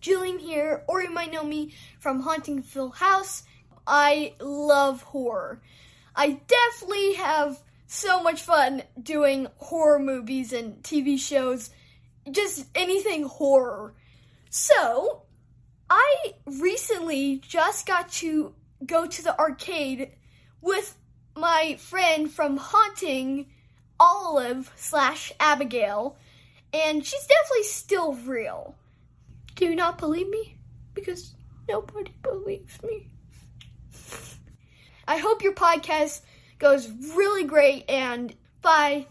Jillian here, or you might know me from Haunting Hill House. I love horror. I definitely have so much fun doing horror movies and TV shows, just anything horror. So, I recently just got to go to the arcade with my friend from Haunting, Olive/Abigail, and she's definitely still real. Do you not believe me? Because nobody believes me. I hope your podcast goes really great, and bye.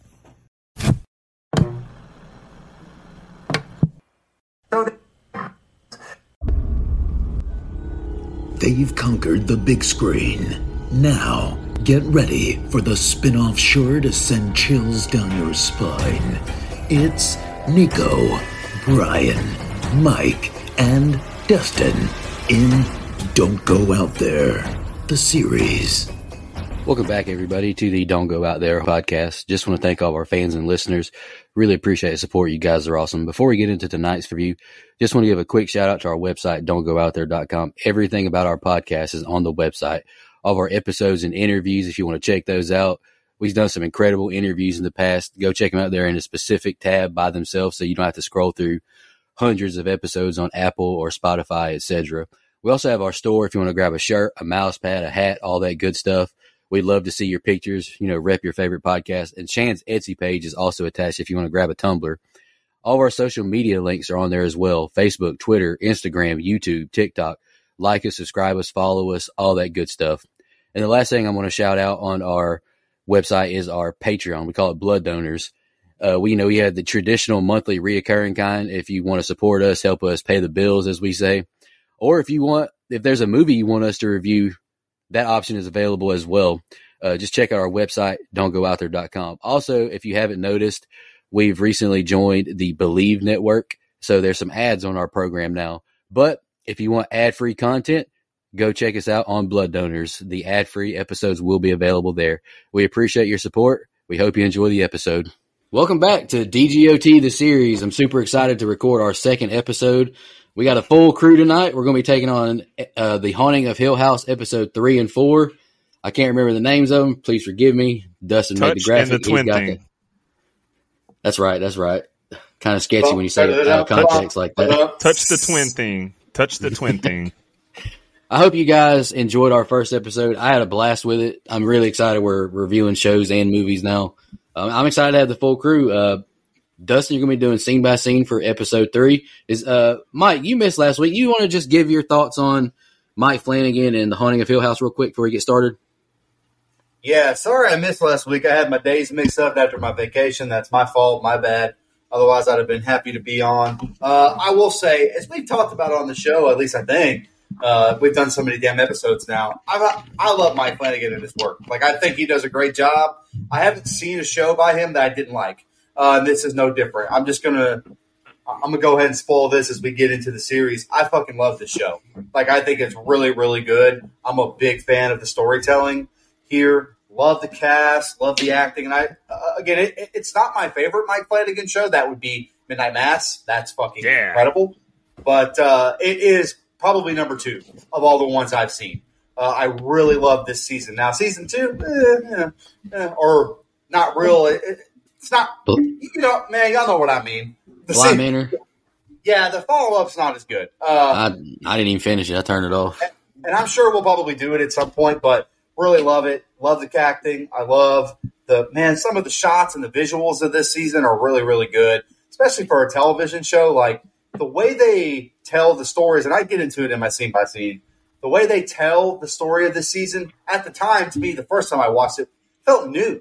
They've conquered the big screen. Now, get ready for the spin-off sure to send chills down your spine. It's Nico, Brian, Mike, and Dustin in Don't Go Out There, the series. Welcome back, everybody, to the Don't Go Out There podcast. Just want to thank all of our fans and listeners. Really appreciate the support. You guys are awesome. Before we get into tonight's review, just want to give a quick shout out to our website, don'tgoouthere.com. Everything about our podcast is on the website. All of our episodes and interviews, if you want to check those out. We've done some incredible interviews in the past. Go check them out there in a specific tab by themselves so you don't have to scroll through hundreds of episodes on Apple or Spotify, etc. We also have our store if you want to grab a shirt, a mouse pad, a hat, all that good stuff. We'd love to see your pictures, rep your favorite podcast. And Shan's Etsy page is also attached if you want to grab a tumbler. All of our social media links are on there as well. Facebook, Twitter, Instagram, YouTube, TikTok. Like us, subscribe us, follow us, all that good stuff. And the last thing I want to shout out on our website is our Patreon. We call it Blood Donors. We have the traditional monthly reoccurring kind. If you want to support us, help us pay the bills, as we say. Or if there's a movie you want us to review, that option is available as well. Just check out our website, don'tgoouthere.com. Also, if you haven't noticed, we've recently joined the Believe Network. So there's some ads on our program now. But if you want ad-free content, go check us out on Blood Donors. The ad-free episodes will be available there. We appreciate your support. We hope you enjoy the episode. Welcome back to DGOT, the series. I'm super excited to record our second episode. We got a full crew tonight. We're going to be taking on the Haunting of Hill House episode 3 and 4. I can't remember the names of them. Please forgive me. Dustin made the graphic. And the twin thing. That's right. Kind of sketchy when you say it out of context like that. Touch the twin thing. Touch the twin thing. I hope you guys enjoyed our first episode. I had a blast with it. I'm really excited. We're reviewing shows and movies now. I'm excited to have the full crew. Dustin, you're going to be doing scene by scene for episode 3. Mike, you missed last week. You want to just give your thoughts on Mike Flanagan and the Haunting of Hill House real quick before we get started? Yeah, sorry I missed last week. I had my days mixed up after my vacation. That's my fault, my bad. Otherwise, I'd have been happy to be on. I will say, as we've talked about on the show, at least I think, we've done so many damn episodes now. I love Mike Flanagan and his work. I think he does a great job. I haven't seen a show by him that I didn't like. This is no different. I'm gonna go ahead and spoil this as we get into the series. I fucking love this show. I think it's really, really good. I'm a big fan of the storytelling here. Love the cast, love the acting, and it's not my favorite Mike Flanagan show. That would be Midnight Mass. That's fucking incredible. But it is probably number 2 of all the ones I've seen. I really love this season. Now, season 2, or not real. It's not, man, y'all know what I mean. Bly Manor. Yeah, the follow-up's not as good. I didn't even finish it. I turned it off. And I'm sure we'll probably do it at some point, but really love it. Love the acting. I love some of the shots and the visuals of this season are really, really good, especially for a television show. The way they tell the stories, and I get into it in my scene by scene, the way they tell the story of this season, at the time, to me, the first time I watched it, felt new.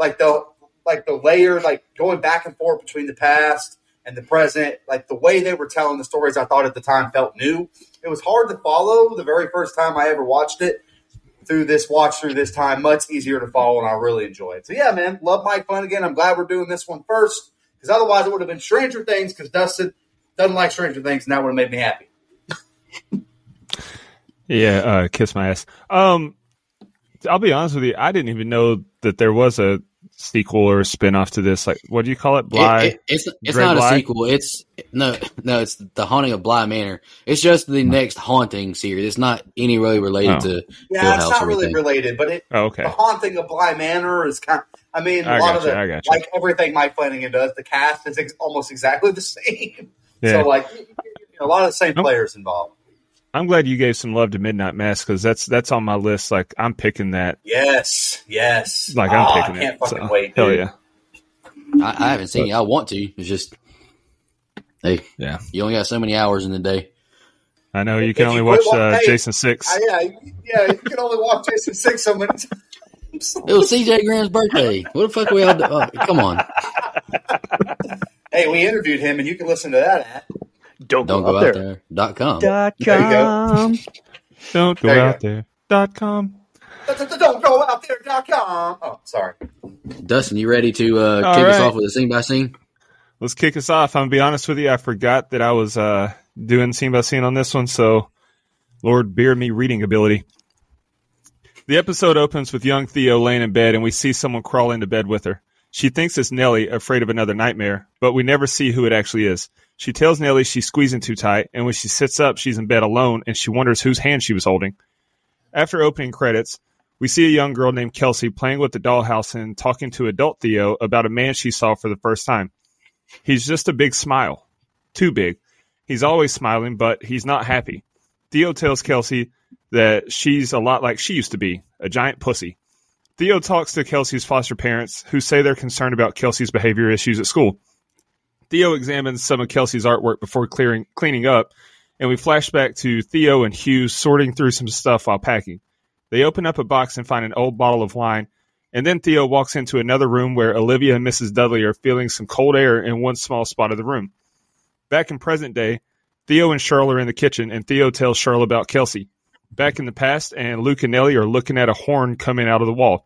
The layer, going back and forth between the past and the present, the way they were telling the stories, I thought at the time felt new. It was hard to follow the very first time I ever watched it. Through this time, much easier to follow, and I really enjoy it. So, yeah, man, love Mike Flanagan. I'm glad we're doing this one first, because otherwise it would have been Stranger Things, because Dustin doesn't like Stranger Things, and that would have made me happy. Yeah, kiss my ass. I'll be honest with you. I didn't even know that there was a sequel or spinoff to this. Like, what do you call it? Bly? It's Dread not Bly? a sequel. It's it's The Haunting of Bly Manor. It's just the next Haunting series. It's not any really related to Yeah, Hill it's House not or really anything. related, but Okay. the Haunting of Bly Manor is kind of, I mean, I a lot got of you, the, I got you. like everything Mike Flanagan does, the cast is almost exactly the same. Yeah. So, like, a lot of the same players involved. I'm glad you gave some love to Midnight Mass because that's on my list. Like, I'm picking that. Yes. Like, I'm picking I can't it. fucking So, wait, hell dude. yeah. I haven't seen it. I want to. It's just, hey, Yeah. you only got so many hours in the day. I know you If can you only quit watch hey, Jason 6. Yeah, you can only watch Jason 6 so many times. It was CJ Graham's birthday. What the fuck are we all doing? Oh, come on. Hey, we interviewed him, and you can listen to that at. Don't Don't go out there.com. .com. Don't go There you out there.com. Don't go out there.com. Oh, sorry. Dustin, you ready to kick us right. off with a scene by scene? Let's kick us off. I'm going to be honest with you. I forgot that I was doing scene by scene on this one, so Lord bear me reading ability. The episode opens with young Theo laying in bed, and we see someone crawl into bed with her. She thinks it's Nellie, afraid of another nightmare, but we never see who it actually is. She tells Nellie she's squeezing too tight, and when she sits up, she's in bed alone, and she wonders whose hand she was holding. After opening credits, we see a young girl named Kelsey playing with the dollhouse and talking to adult Theo about a man she saw for the first time. He's just a big smile. Too big. He's always smiling, but he's not happy. Theo tells Kelsey that she's a lot like she used to be, a giant pussy. Theo talks to Kelsey's foster parents, who say they're concerned about Kelsey's behavior issues at school. Theo examines some of Kelsey's artwork before cleaning up, and we flash back to Theo and Hugh sorting through some stuff while packing. They open up a box and find an old bottle of wine, and then Theo walks into another room where Olivia and Mrs. Dudley are feeling some cold air in one small spot of the room. Back in present day, Theo and Cheryl are in the kitchen, and Theo tells Cheryl about Kelsey. Back in the past, and Luke and Nellie are looking at a horn coming out of the wall.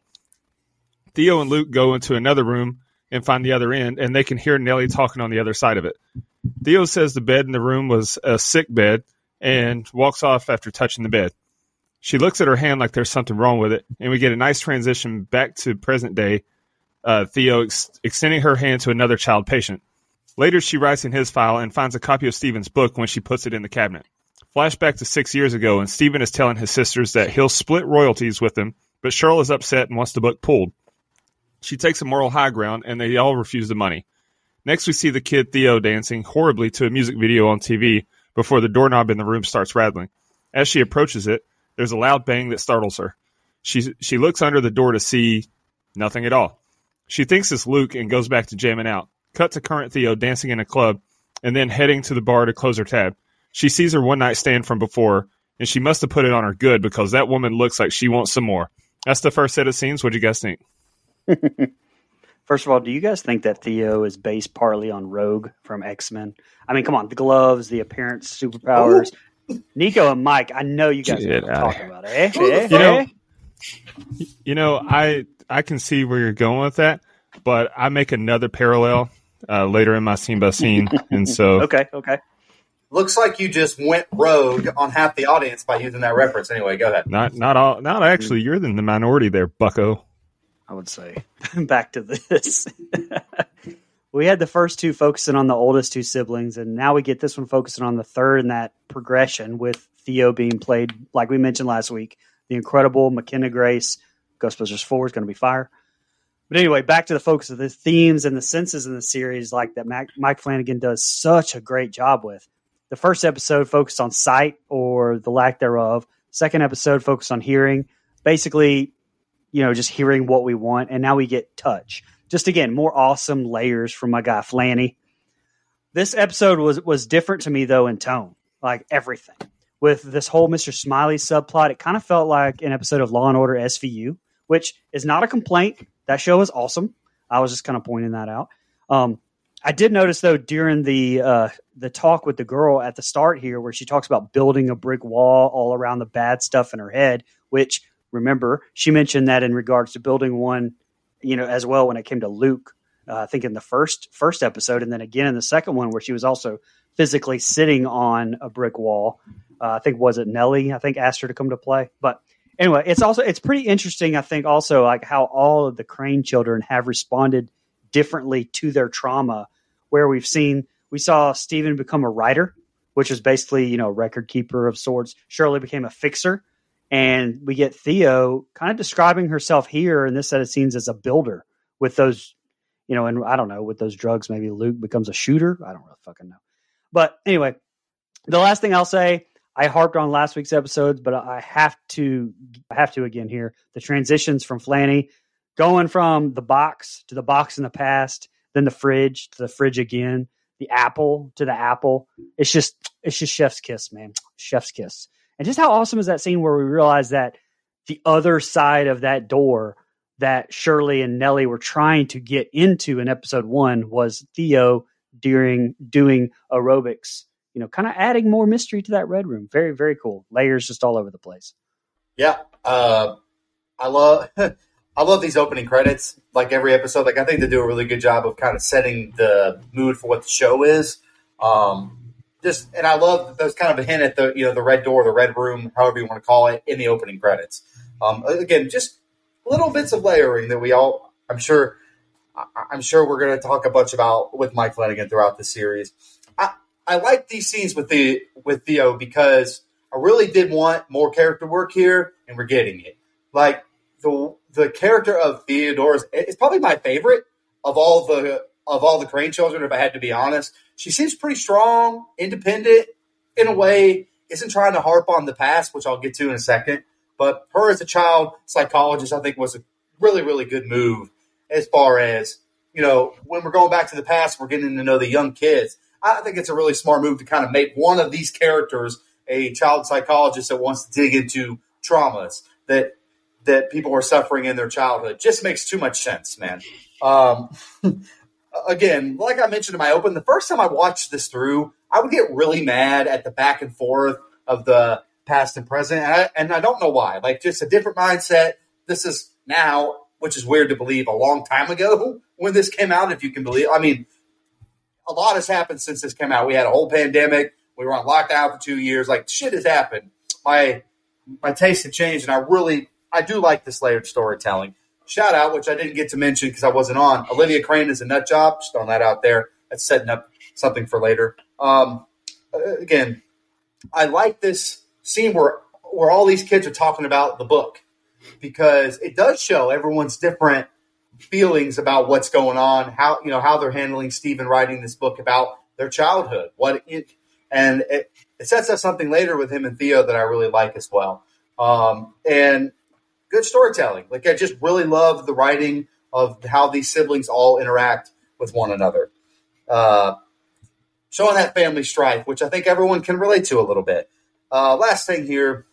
Theo and Luke go into another room and find the other end, and they can hear Nellie talking on the other side of it. Theo says the bed in the room was a sick bed and walks off after touching the bed. She looks at her hand like there's something wrong with it, and we get a nice transition back to present day, Theo extending her hand to another child patient. Later, she writes in his file and finds a copy of Stephen's book when she puts it in the cabinet. Flashback to 6 years ago, and Stephen is telling his sisters that he'll split royalties with them, but Cheryl is upset and wants the book pulled. She takes a moral high ground, and they all refuse the money. Next, we see the kid Theo dancing horribly to a music video on TV before the doorknob in the room starts rattling. As she approaches it, there's a loud bang that startles her. She looks under the door to see nothing at all. She thinks it's Luke and goes back to jamming out. Cut to current Theo dancing in a club and then heading to the bar to close her tab. She sees her one-night stand from before, and she must have put it on her good because that woman looks like she wants some more. That's the first set of scenes. What do you guys think? First of all, do you guys think that Theo is based partly on Rogue from X-Men? I mean, come on, the gloves, the appearance, superpowers. Ooh. Nico and Mike, I know you guys are talking about it. You know, I can see where you're going with that, but I make another parallel later in my scene by scene, and so okay. Looks like you just went rogue on half the audience by using that reference. Anyway, go ahead. Not actually. You're in the minority there, Bucko. I would say. Back to this. We had the first two focusing on the oldest two siblings, and now we get this one focusing on the third in that progression with Theo being played, like we mentioned last week, the incredible McKenna Grace. Ghostbusters 4 is going to be fire. But anyway, back to the focus of the themes and the senses in the series like that Mike Flanagan does such a great job with. The first episode focused on sight or the lack thereof. Second episode focused on hearing. Basically, just hearing what we want. And now we get touch. Just again, more awesome layers from my guy Flanny. This episode was different to me though in tone, like everything. With this whole Mr. Smiley subplot, it kind of felt like an episode of Law and Order SVU, which is not a complaint. That show is awesome. I was just kind of pointing that out. I did notice though during the talk with the girl at the start here, where she talks about building a brick wall all around the bad stuff in her head, which remember she mentioned that in regards to building one, as well when it came to Luke. I think in the first episode, and then again in the second one, where she was also physically sitting on a brick wall. I think was it Nellie? I think asked her to come to play. But Anyway, it's pretty interesting, I think, also like how all of the Crane children have responded differently to their trauma, where we saw Stephen become a writer, which is basically, you know, record keeper of sorts. Shirley became a fixer, and we get Theo kind of describing herself here in this set of scenes as a builder with those, you know, and I don't know, with those drugs, maybe Luke becomes a shooter. I don't really fucking know. But anyway, the last thing I'll say, I harped on last week's episodes, but I have to again here. The transitions from Flanny going from the box to the box in the past, then the fridge to the fridge again, the apple to the apple. It's just chef's kiss, man. Chef's kiss. And just how awesome is that scene where we realize that the other side of that door that Shirley and Nellie were trying to get into in episode 1 was Theo doing aerobics. You know, kind of adding more mystery to that red room. Very, very cool. Layers just all over the place. Yeah. I love these opening credits. Like every episode, like I think they do a really good job of kind of setting the mood for what the show is. And I love that there's kind of a hint at the red door, the red room, however you want to call it, in the opening credits. Again, just little bits of layering that I'm sure we're going to talk a bunch about with Mike Flanagan throughout the series. I like these scenes with Theo because I really did want more character work here, and we're getting it. Like the character of Theodore is probably my favorite of all the Crane children. If I had to be honest, she seems pretty strong, independent in a way. Isn't trying to harp on the past, which I'll get to in a second. But her as a child psychologist, I think, was a really, really good move as far as, you know, when we're going back to the past, we're getting to know the young kids. I think it's a really smart move to kind of make one of these characters a child psychologist that wants to dig into traumas that people are suffering in their childhood. Just makes too much sense, man. Again, like I mentioned in my open, the first time I watched this through, I would get really mad at the back and forth of the past and present, and I don't know why. Like, just a different mindset. This is now, which is weird to believe, a long time ago when this came out, if you can believe. I mean, a lot has happened since this came out. We had a whole pandemic. We were on lockdown for 2 years. Like, shit has happened. My taste had changed, and I do like this layered storytelling. Shout out, which I didn't get to mention because I wasn't on. Olivia Crane is a nut job. Just throwing that out there. That's setting up something for later. Again, I like this scene where all these kids are talking about the book because it does show everyone's different feelings about what's going on, how they're handling Stephen writing this book about their childhood. And it sets up something later with him and Theo that I really like as well. And good storytelling. Like, I just really love the writing of how these siblings all interact with one another. Showing that family strife, which I think everyone can relate to a little bit. Last thing here,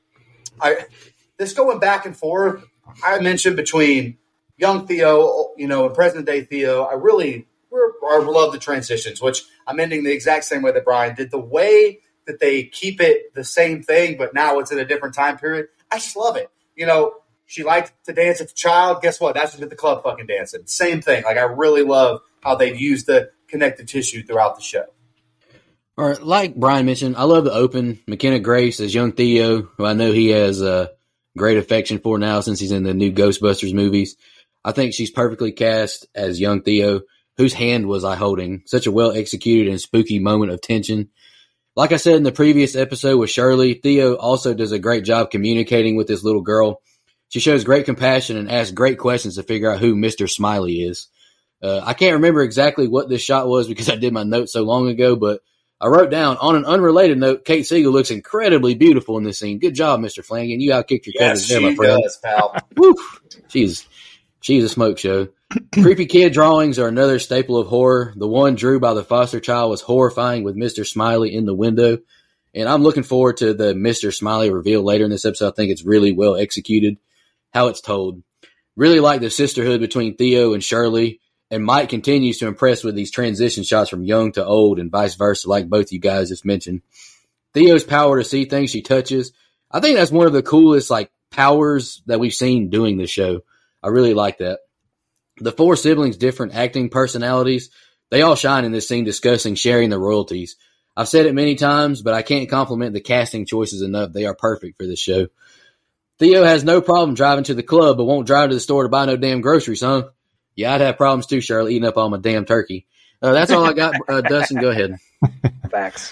this going back and forth, I mentioned between young Theo, and present day Theo, I love the transitions, which I'm ending the exact same way that Brian did. The way that they keep it the same thing, but now it's in a different time period. I just love it. She liked to dance as a child. Guess what? That's just at the club fucking dancing. Same thing. Like, I really love how they've used the connective tissue throughout the show. All right, like Brian mentioned, I love the open. McKenna Grace as young Theo, who I know he has a great affection for now since he's in the new Ghostbusters movies. I think she's perfectly cast as young Theo, whose hand was I holding? Such a well-executed and spooky moment of tension. Like I said in the previous episode with Shirley, Theo also does a great job communicating with this little girl. She shows great compassion and asks great questions to figure out who Mr. Smiley is. I can't remember exactly what this shot was because I did my notes so long ago, but I wrote down, on an unrelated note, Kate Siegel looks incredibly beautiful in this scene. Good job, Mr. Flanagan. You outkicked your cousins there, my friend. Yes, pal. Woo! She's a smoke show. Creepy kid drawings are another staple of horror. The one drew by the foster child was horrifying with Mr. Smiley in the window. And I'm looking forward to the Mr. Smiley reveal later in this episode. I think it's really well executed, how it's told. Really like the sisterhood between Theo and Shirley. And Mike continues to impress with these transition shots from young to old and vice versa, like both you guys just mentioned. Theo's power to see things she touches. I think that's one of the coolest powers that we've seen doing this show. I really like that. The four siblings' different acting personalities, they all shine in this scene discussing sharing the royalties. I've said it many times, but I can't compliment the casting choices enough. They are perfect for this show. Theo has no problem driving to the club, but won't drive to the store to buy no damn groceries, huh? Yeah, I'd have problems too, Shirley, eating up all my damn turkey. That's all I got. Dustin, go ahead. Facts.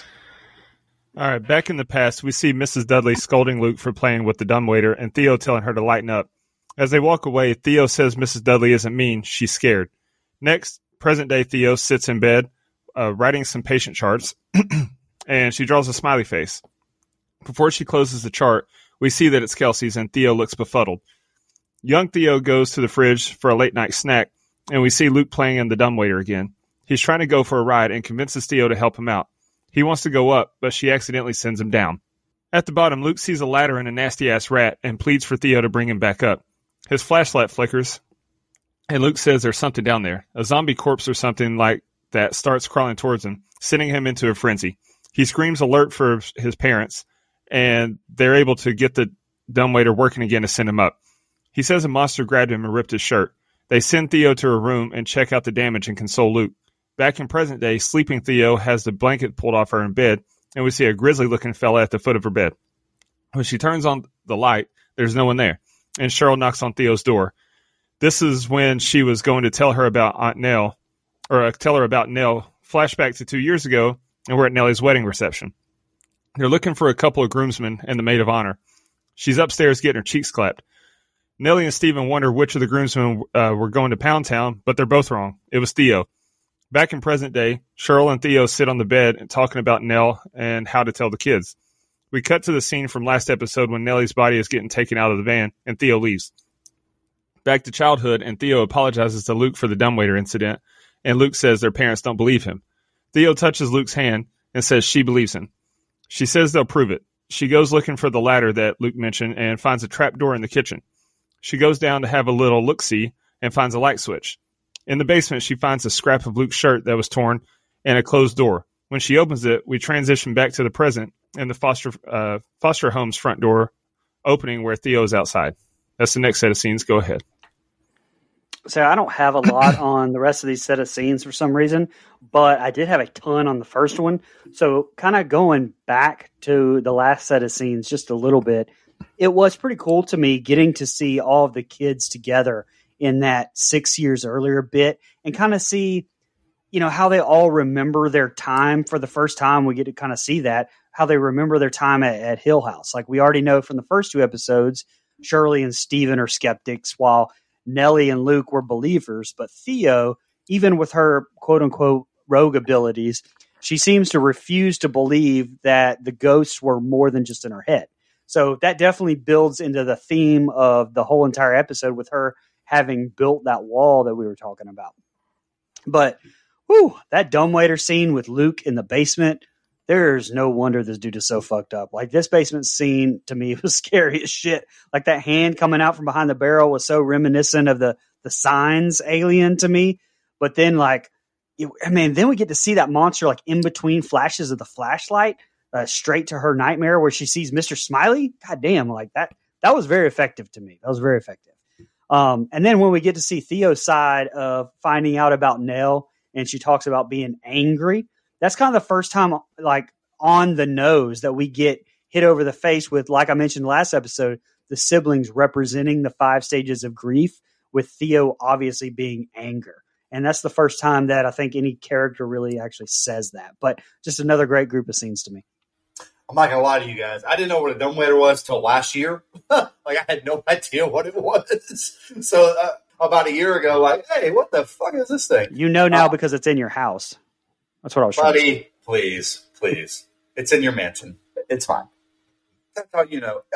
All right, back in the past, we see Mrs. Dudley scolding Luke for playing with the dumbwaiter and Theo telling her to lighten up. As they walk away, Theo says Mrs. Dudley isn't mean, she's scared. Next, present-day Theo sits in bed, writing some patient charts, and she draws a smiley face. Before she closes the chart, we see that it's Kelsey's, and Theo looks befuddled. Young Theo goes to the fridge for a late-night snack, and we see Luke playing in the dumbwaiter again. He's trying to go for a ride and convinces Theo to help him out. He wants to go up, but she accidentally sends him down. At the bottom, Luke sees a ladder and a nasty-ass rat and pleads for Theo to bring him back up. His flashlight flickers, and Luke says there's something down there. A zombie corpse or something like that starts crawling towards him, sending him into a frenzy. He screams alert for his parents, and they're able to get the dumbwaiter working again to send him up. He says a monster grabbed him and ripped his shirt. They send Theo to a room and check out the damage and console Luke. Back in present day, sleeping Theo has the blanket pulled off her in bed, and we see a grisly-looking fella at the foot of her bed. When she turns on the light, there's no one there, and Cheryl knocks on Theo's door. This is when she was going to tell her about Aunt Nell, or tell her about Nell. Flashback to 2 years ago, and we're at Nellie's wedding reception. They're looking for a couple of groomsmen and the maid of honor. She's upstairs getting her cheeks clapped. Nellie and Stephen wonder which of the groomsmen were going to Pound Town, but they're both wrong. It was Theo. Back in present day, Cheryl and Theo sit on the bed and talking about Nell and how to tell the kids. We cut to the scene from last episode when Nellie's body is getting taken out of the van and Theo leaves. Back to childhood, and Theo apologizes to Luke for the dumbwaiter incident, and Luke says their parents don't believe him. Theo touches Luke's hand and says she believes him. She says they'll prove it. She goes looking for the ladder that Luke mentioned and finds a trap door in the kitchen. She goes down to have a little look-see and finds a light switch. In the basement, she finds a scrap of Luke's shirt that was torn and a closed door. When she opens it, we transition back to the present and the foster home's front door opening where Theo is outside. That's the next set of scenes. Go ahead. So I don't have a lot on the rest of these set of scenes for some reason, but I did have a ton on the first one. So kind of going back to the last set of scenes just a little bit, it was pretty cool to me getting to see all of the kids together in that 6 years earlier bit and kind of see, you know, how they all remember their time for the first time. We get to kind of see that, how they remember their time at Hill House. Like we already know from the first two episodes, Shirley and Steven are skeptics while Nellie and Luke were believers. But Theo, even with her quote unquote rogue abilities, she seems to refuse to believe that the ghosts were more than just in her head. So that definitely builds into the theme of the whole entire episode with her having built that wall that we were talking about. But that dumbwaiter scene with Luke in the basement, there's no wonder this dude is so fucked up. Like this basement scene to me was scary as shit. Like that hand coming out from behind the barrel was so reminiscent of the Signs alien to me. But then then we get to see that monster like in between flashes of the flashlight straight to her nightmare where she sees Mr. Smiley. God damn, like that was very effective to me. That was very effective. And then when we get to see Theo's side of finding out about Nell and she talks about being angry, that's kind of the first time like on the nose that we get hit over the face with, like I mentioned last episode, the siblings representing the 5 stages of grief with Theo obviously being anger. And that's the first time that I think any character really actually says that. But just another great group of scenes to me. I'm not going to lie to you guys. I didn't know what a dumbwaiter was till last year. Like, I had no idea what it was. So about a year ago, like, hey, what the fuck is this thing? You know now because it's in your house. That's what I was trying to say. Please. It's in your mansion. It's fine. That's how you know.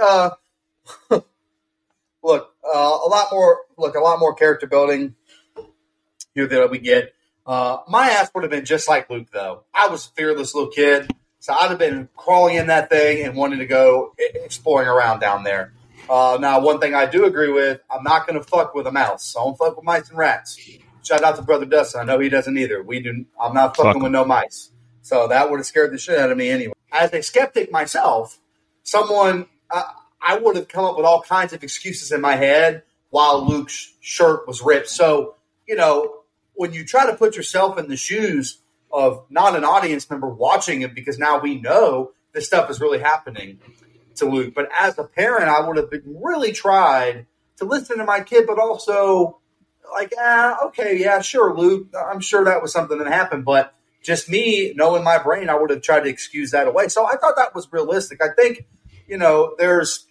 Look, a lot more character building here that we get. My ass would have been just like Luke, though. I was a fearless little kid. So I'd have been crawling in that thing and wanting to go exploring around down there. Now, one thing I do agree with, I'm not going to fuck with a mouse. I don't fuck with mice and rats. Shout out to Brother Dustin. I know he doesn't either. I'm not fucking with no mice. So that would have scared the shit out of me anyway. As a skeptic myself, I would have come up with all kinds of excuses in my head while Luke's shirt was ripped. So, you know, when you try to put yourself in the shoes of not an audience member watching it, because now we know this stuff is really happening, to Luke. But as a parent, I would have been really tried to listen to my kid, but also like, okay, yeah, sure, Luke. I'm sure that was something that happened, but just me knowing my brain, I would have tried to excuse that away. So I thought that was realistic. I think, there's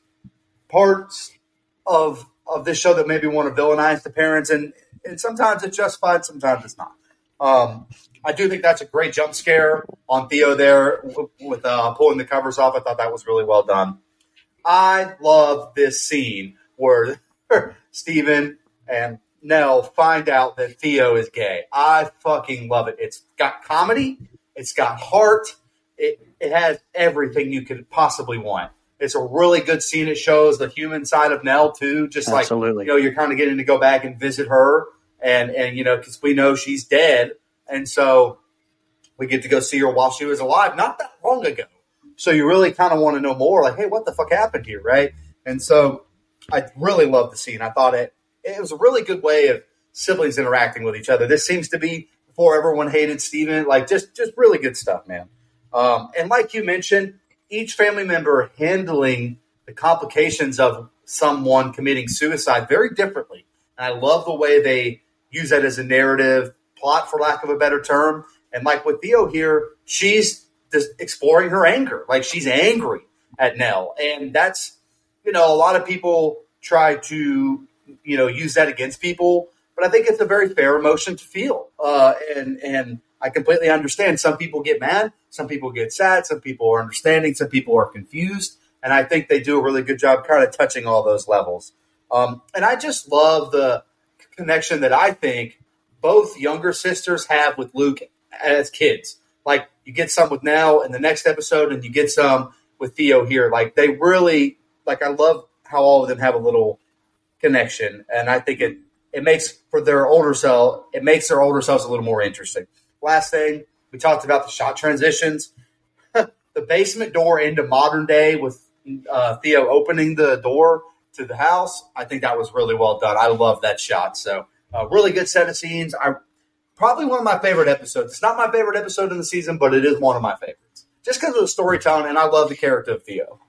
parts of this show that maybe want to villainize the parents, and sometimes it's justified, sometimes it's not. I do think that's a great jump scare on Theo there with pulling the covers off. I thought that was really well done. I love this scene where Steven and Nell find out that Theo is gay. I fucking love it. It's got comedy. It's got heart. It has everything you could possibly want. It's a really good scene. It shows the human side of Nell too. Just Absolutely. like, you're kind of getting to go back and visit her and because we know she's dead. And so we get to go see her while she was alive, not that long ago. So you really kind of want to know more, like, hey, what the fuck happened here, right? And so I really love the scene. I thought it was a really good way of siblings interacting with each other. This seems to be before everyone hated Steven, like just really good stuff, man. And like you mentioned, each family member handling the complications of someone committing suicide very differently. And I love the way they use that as a narrative plot, for lack of a better term. And like with Theo here, she's just exploring her anger. Like she's angry at Nell. And that's, a lot of people try to, use that against people. But I think it's a very fair emotion to feel. And I completely understand. Some people get mad. Some people get sad. Some people are understanding. Some people are confused. And I think they do a really good job kind of touching all those levels. And I just love the connection that I think both younger sisters have with Luke as kids. Like you get some with Nell in the next episode and you get some with Theo here. Like they really, I love how all of them have a little connection. And I think it makes for their older self, it makes their older selves a little more interesting. Last thing, we talked about the shot transitions. The basement door into modern day with Theo opening the door to the house. I think that was really well done. I love that shot. So really good set of scenes. Probably one of my favorite episodes. It's not my favorite episode in the season, but it is one of my favorites. Just because of the storytelling, and I love the character of Theo.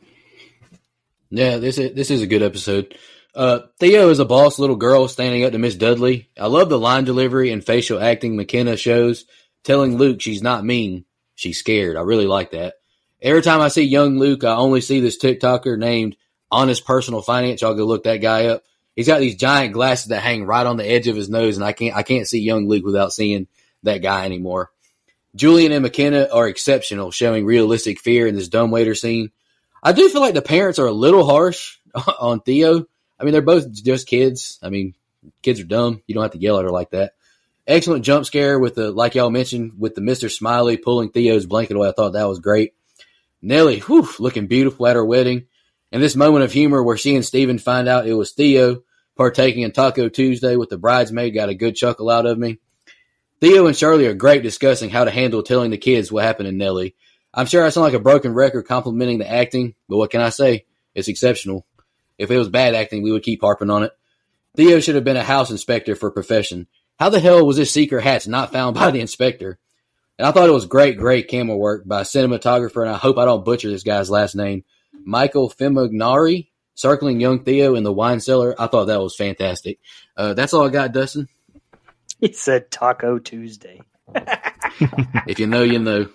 Yeah, this is a good episode. Theo is a boss little girl standing up to Miss Dudley. I love the line delivery and facial acting McKenna shows, telling Luke she's not mean, she's scared. I really like that. Every time I see young Luke, I only see this TikToker named Honest Personal Finance. Y'all go look that guy up. He's got these giant glasses that hang right on the edge of his nose, and I can't see young Luke without seeing that guy anymore. Julian and McKenna are exceptional, showing realistic fear in this dumbwaiter scene. I do feel like the parents are a little harsh on Theo. I mean, they're both just kids. I mean, kids are dumb. You don't have to yell at her like that. Excellent jump scare with like y'all mentioned, with the Mr. Smiley pulling Theo's blanket away. I thought that was great. Nellie, looking beautiful at her wedding. And this moment of humor where she and Steven find out it was Theo partaking in Taco Tuesday with the bridesmaid got a good chuckle out of me. Theo and Shirley are great discussing how to handle telling the kids what happened to Nellie. I'm sure I sound like a broken record complimenting the acting, but what can I say? It's exceptional. If it was bad acting, we would keep harping on it. Theo should have been a house inspector for profession. How the hell was this secret hatch not found by the inspector? And I thought it was great camera work by a cinematographer, and I hope I don't butcher this guy's last name, Michael Fimignari, circling young Theo in the wine cellar. I thought that was fantastic. That's all I got, Dustin. He said Taco Tuesday. If you know, you know.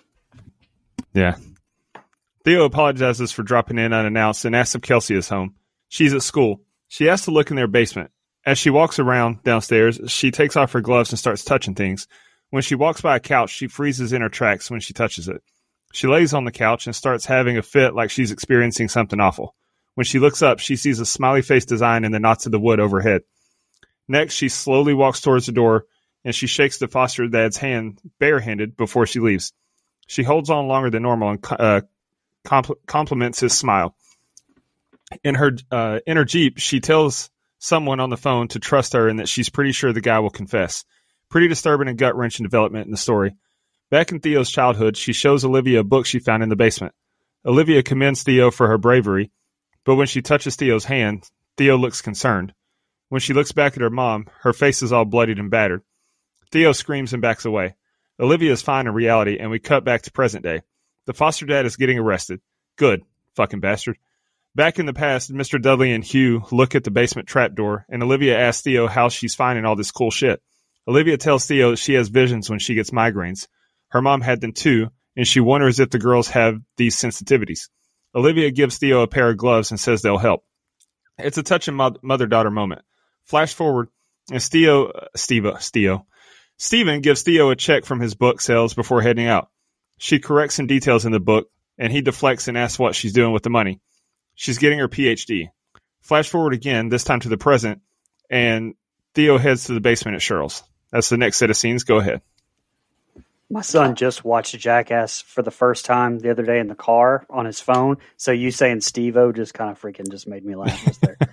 Yeah. Theo apologizes for dropping in unannounced and asks if Kelsey is home. She's at school. She has to look in their basement. As she walks around downstairs, she takes off her gloves and starts touching things. When she walks by a couch, she freezes in her tracks when she touches it. She lays on the couch and starts having a fit like she's experiencing something awful. When she looks up, she sees a smiley face design in the knots of the wood overhead. Next, she slowly walks towards the door, and she shakes the foster dad's hand barehanded before she leaves. She holds on longer than normal and compliments his smile. In her Jeep, she tells someone on the phone to trust her and that she's pretty sure the guy will confess. Pretty disturbing and gut-wrenching development in the story. Back in Theo's childhood, she shows Olivia a book she found in the basement. Olivia commends Theo for her bravery, but when she touches Theo's hand, Theo looks concerned. When she looks back at her mom, her face is all bloodied and battered. Theo screams and backs away. Olivia is fine in reality, and we cut back to present day. The foster dad is getting arrested. Good. Fucking bastard. Back in the past, Mr. Dudley and Hugh look at the basement trapdoor, and Olivia asks Theo how she's finding all this cool shit. Olivia tells Theo that she has visions when she gets migraines. Her mom had them too, and she wonders if the girls have these sensitivities. Olivia gives Theo a pair of gloves and says they'll help. It's a touching mother-daughter moment. Flash forward, and Steven gives Theo a check from his book sales before heading out. She corrects some details in the book, and he deflects and asks what she's doing with the money. She's getting her PhD. Flash forward again, this time to the present, and Theo heads to the basement at Cheryl's. That's the next set of scenes. Go ahead. My son just watched Jackass for the first time the other day in the car on his phone. So you saying Steve-O just kind of freaking just made me laugh just there.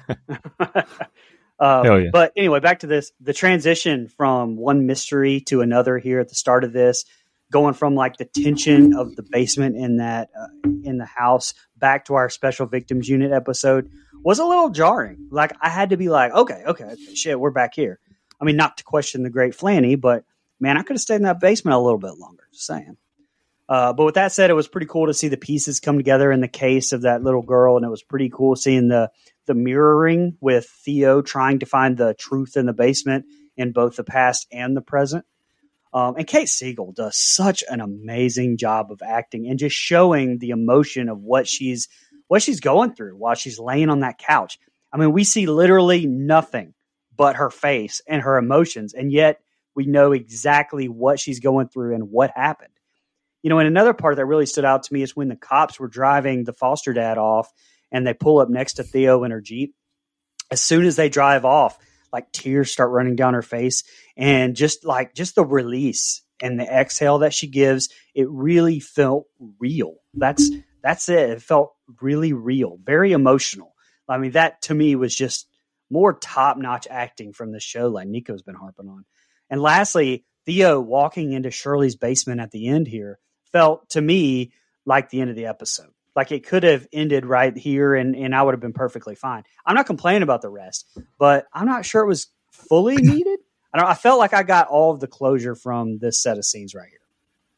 Hell yeah. But anyway, back to this. The transition from one mystery to another here at the start of this, going from like the tension of the basement in that in the house back to our special victims unit episode was a little jarring. Like I had to be like, okay, shit, we're back here. I mean, not to question the great Flanny, but man, I could have stayed in that basement a little bit longer. Just saying. But with that said, it was pretty cool to see the pieces come together in the case of that little girl, and it was pretty cool seeing the mirroring with Theo trying to find the truth in the basement in both the past and the present. And Kate Siegel does such an amazing job of acting and just showing the emotion of what she's going through while she's laying on that couch. I mean, we see literally nothing but her face and her emotions, and yet we know exactly what she's going through and what happened. You know, and another part that really stood out to me is when the cops were driving the foster dad off and they pull up next to Theo in her Jeep. As soon as they drive off, like tears start running down her face, and just the release and the exhale that she gives, it really felt real. That's it. It felt really real, very emotional. I mean, that to me was just more top-notch acting from the show like Nico's been harping on. And lastly, Theo walking into Shirley's basement at the end here felt to me like the end of the episode. Like it could have ended right here and I would have been perfectly fine. I'm not complaining about the rest, but I'm not sure it was fully needed. I felt like I got all of the closure from this set of scenes right here.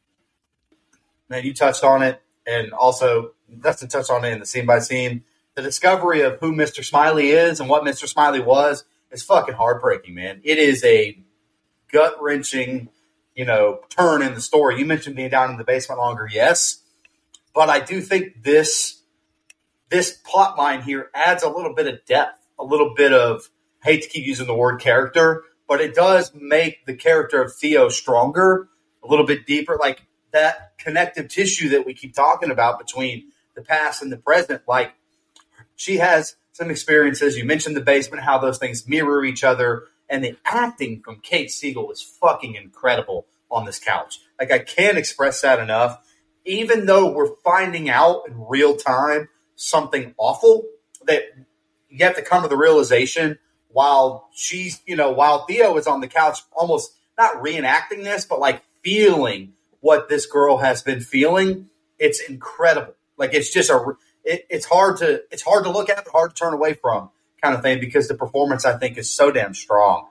Man, you touched on it, and also Dustin touched on it in the scene by scene. The discovery of who Mr. Smiley is and what Mr. Smiley was is fucking heartbreaking, man. It is a gut-wrenching, turn in the story. You mentioned being down in the basement longer, yes. But I do think this plot line here adds a little bit of depth, a little bit of, I hate to keep using the word character, but it does make the character of Theo stronger, a little bit deeper, like that connective tissue that we keep talking about between the past and the present. Like she has some experiences. You mentioned the basement, how those things mirror each other. And the acting from Kate Siegel is fucking incredible on this couch. Like I can't express that enough. Even though we're finding out in real time something awful, that you have to come to the realization while while Theo is on the couch, almost not reenacting this, but like feeling what this girl has been feeling. It's incredible. Like it's just it's hard to look at, but hard to turn away from kind of thing, because the performance I think is so damn strong.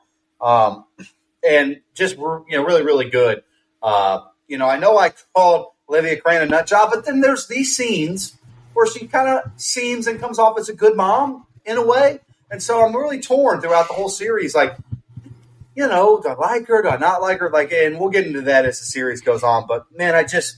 And just, really, really good. I know I called Olivia Crane a nut job, but then there's these scenes where she kind of seems and comes off as a good mom in a way. And so I'm really torn throughout the whole series. Like, do I like her? Do I not like her? Like, and we'll get into that as the series goes on. But man,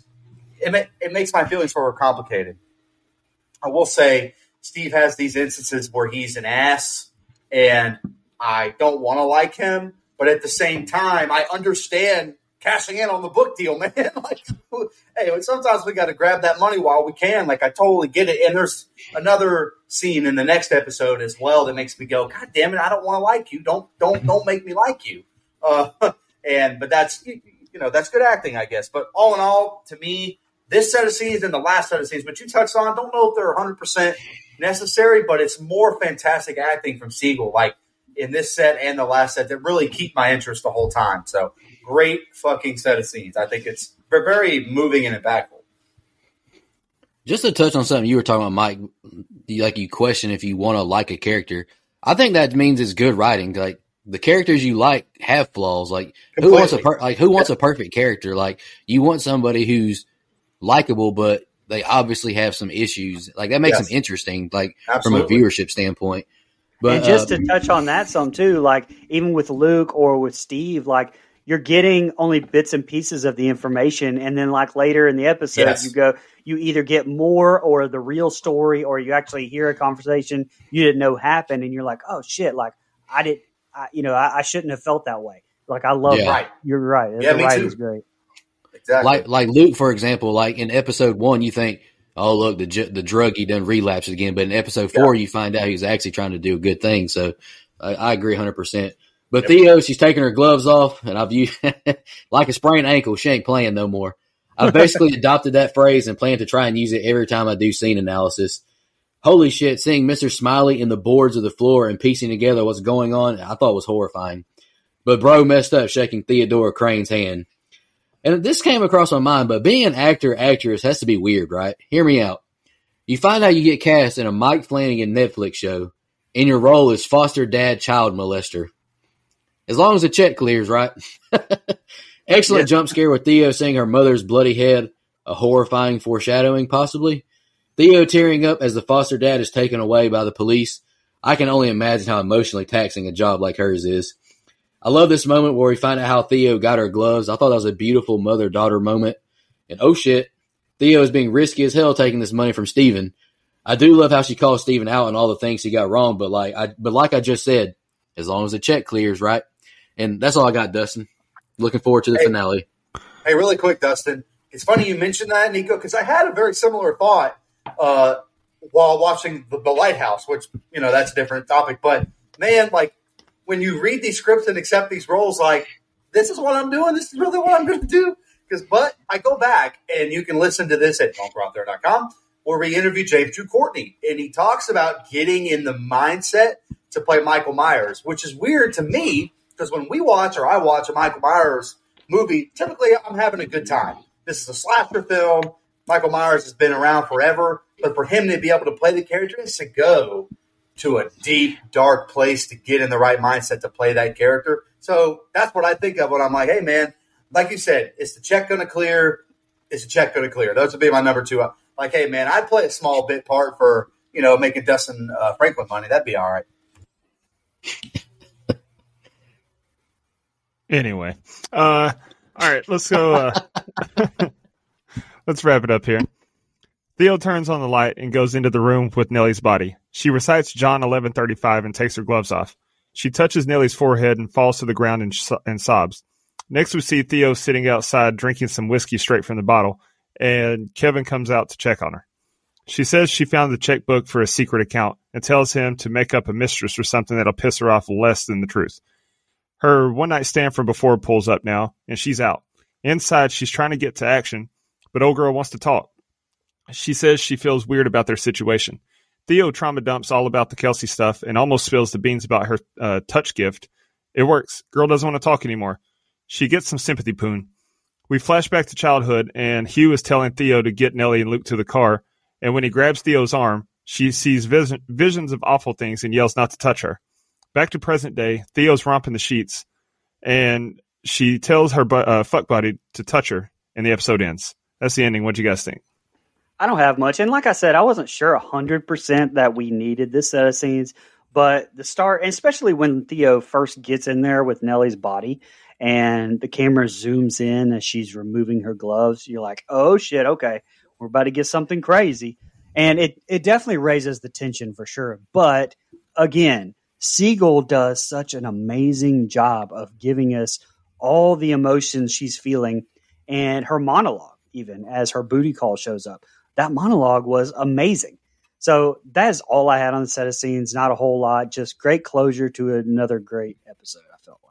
it makes my feelings for her complicated. I will say Steve has these instances where he's an ass and I don't want to like him. But at the same time, I understand cashing in on the book deal, man. Like, hey, sometimes we got to grab that money while we can. Like, I totally get it. And there's another scene in the next episode as well that makes me go, God damn it, I don't want to like you. Don't make me like you. But that's that's good acting, I guess. But all in all, to me, this set of scenes and the last set of scenes, which you touched on, don't know if they're 100% necessary, but it's more fantastic acting from Siegel, like in this set and the last set, that really keep my interest the whole time. So great fucking set of scenes. I think it's very moving and impactful. Just to touch on something you were talking about, Mike, you question if you want to like a character. I think that means it's good writing. Like the characters you like have flaws. Like who wants a perfect character? Like you want somebody who's likable, but they obviously have some issues. Like that makes them interesting, like Absolutely. from a viewership standpoint. But And just to touch on that some too, like even with Luke or with Steve, like you're getting only bits and pieces of the information, and then like later in the episode, you either get more or the real story, or you actually hear a conversation you didn't know happened, and you're like, oh shit, like I shouldn't have felt that way. Like I love that. You're right. Yeah, the writing is great. Exactly. Like Luke, for example, like in episode 1, you think, oh, look, the drug, he done relapses again. But in episode 4, you find out he's actually trying to do a good thing. So I agree 100%. But Theo, she's taking her gloves off, and I've used like a sprained ankle. She ain't playing no more. I've basically adopted that phrase and plan to try and use it every time I do scene analysis. Holy shit, seeing Mr. Smiley in the boards of the floor and piecing together what's going on, I thought was horrifying. But bro messed up shaking Theodora Crane's hand. And this came across my mind, but being an actress has to be weird, right? Hear me out. You find out you get cast in a Mike Flanagan Netflix show, and your role is foster dad child molester. As long as the check clears, right? Excellent jump scare with Theo seeing her mother's bloody head, a horrifying foreshadowing, possibly. Theo tearing up as the foster dad is taken away by the police. I can only imagine how emotionally taxing a job like hers is. I love this moment where we find out how Theo got her gloves. I thought that was a beautiful mother-daughter moment. And oh shit, Theo is being risky as hell taking this money from Steven. I do love how she calls Steven out on all the things he got wrong, but like I just said, as long as the check clears, right? And that's all I got, Dustin. Looking forward to the finale. Hey, really quick, Dustin. It's funny you mentioned that, Nico, because I had a very similar thought while watching the Lighthouse, which, that's a different topic. But, man, like, when you read these scripts and accept these roles, like, this is what I'm doing. This is really what I'm going to do. But I go back, and you can listen to this at don'tgoooutthere.com, where we interview James Drew Courtney. And he talks about getting in the mindset to play Michael Myers, which is weird to me, because when I watch a Michael Myers movie, typically I'm having a good time. This is a slasher film. Michael Myers has been around forever. But for him to be able to play the character, is to go to a deep, dark place to get in the right mindset to play that character. So that's what I think of when I'm like, hey, man, like you said, is the check going to clear? Is the check going to clear? Those would be my number 2. Like, hey, man, I'd play a small bit part for, making Dustin Franklin money. That'd be all right. Anyway. All right, let's go. Let's wrap it up here. Theo turns on the light and goes into the room with Nellie's body. She recites John 11:35 and takes her gloves off. She touches Nellie's forehead and falls to the ground and sobs. Next, we see Theo sitting outside drinking some whiskey straight from the bottle, and Kevin comes out to check on her. She says she found the checkbook for a secret account and tells him to make up a mistress or something that'll piss her off less than the truth. Her one-night stand from before pulls up now, and she's out. Inside, she's trying to get to action, but old girl wants to talk. She says she feels weird about their situation. Theo trauma dumps all about the Kelsey stuff and almost spills the beans about her touch gift. It works. Girl doesn't want to talk anymore. She gets some sympathy poon. We flash back to childhood, and Hugh is telling Theo to get Nellie and Luke to the car, and when he grabs Theo's arm, she sees visions of awful things and yells not to touch her. Back to present day, Theo's romping the sheets, and she tells her fuck buddy to touch her, and the episode ends. That's the ending. What do you guys think? I don't have much. And like I said, I wasn't sure 100% that we needed this set of scenes, but the start, and especially when Theo first gets in there with Nellie's body and the camera zooms in as she's removing her gloves, you're like, oh shit, okay, we're about to get something crazy. And it definitely raises the tension for sure. But again, Siegel does such an amazing job of giving us all the emotions she's feeling, and her monologue, even as her booty call shows up. That monologue was amazing. So that is all I had on the set of scenes. Not a whole lot, just great closure to another great episode, I felt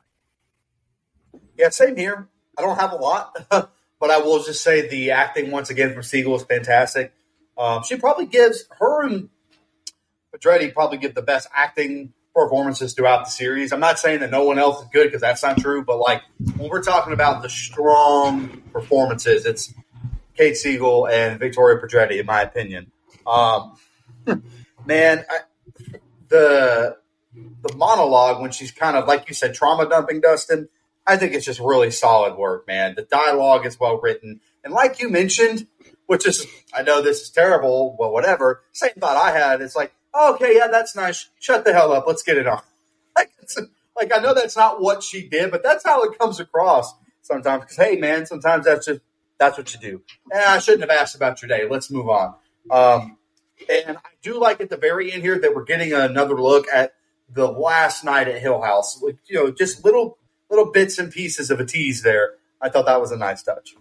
like. Yeah, same here. I don't have a lot, but I will just say the acting once again from Siegel is fantastic. She probably gives, her and Pedretti probably give the best acting performances throughout the series. I'm not saying that no one else is good, because that's not true, but like when we're talking about the strong performances, it's Kate Siegel and Victoria Pedretti, in my opinion. Man, the monologue when she's kind of, like you said, trauma dumping Dustin, I think it's just really solid work, man. The dialogue is well written. And like you mentioned, which is, I know this is terrible, but whatever. Same thought I had. It's like, okay, yeah, that's nice. Shut the hell up. Let's get it on. Like I know that's not what she did, but that's how it comes across sometimes. Because, hey, man, sometimes that's what you do. I shouldn't have asked about your day. Let's move on. And I do like at the very end here that we're getting another look at the last night at Hill House. Like, just little bits and pieces of a tease there. I thought that was a nice touch.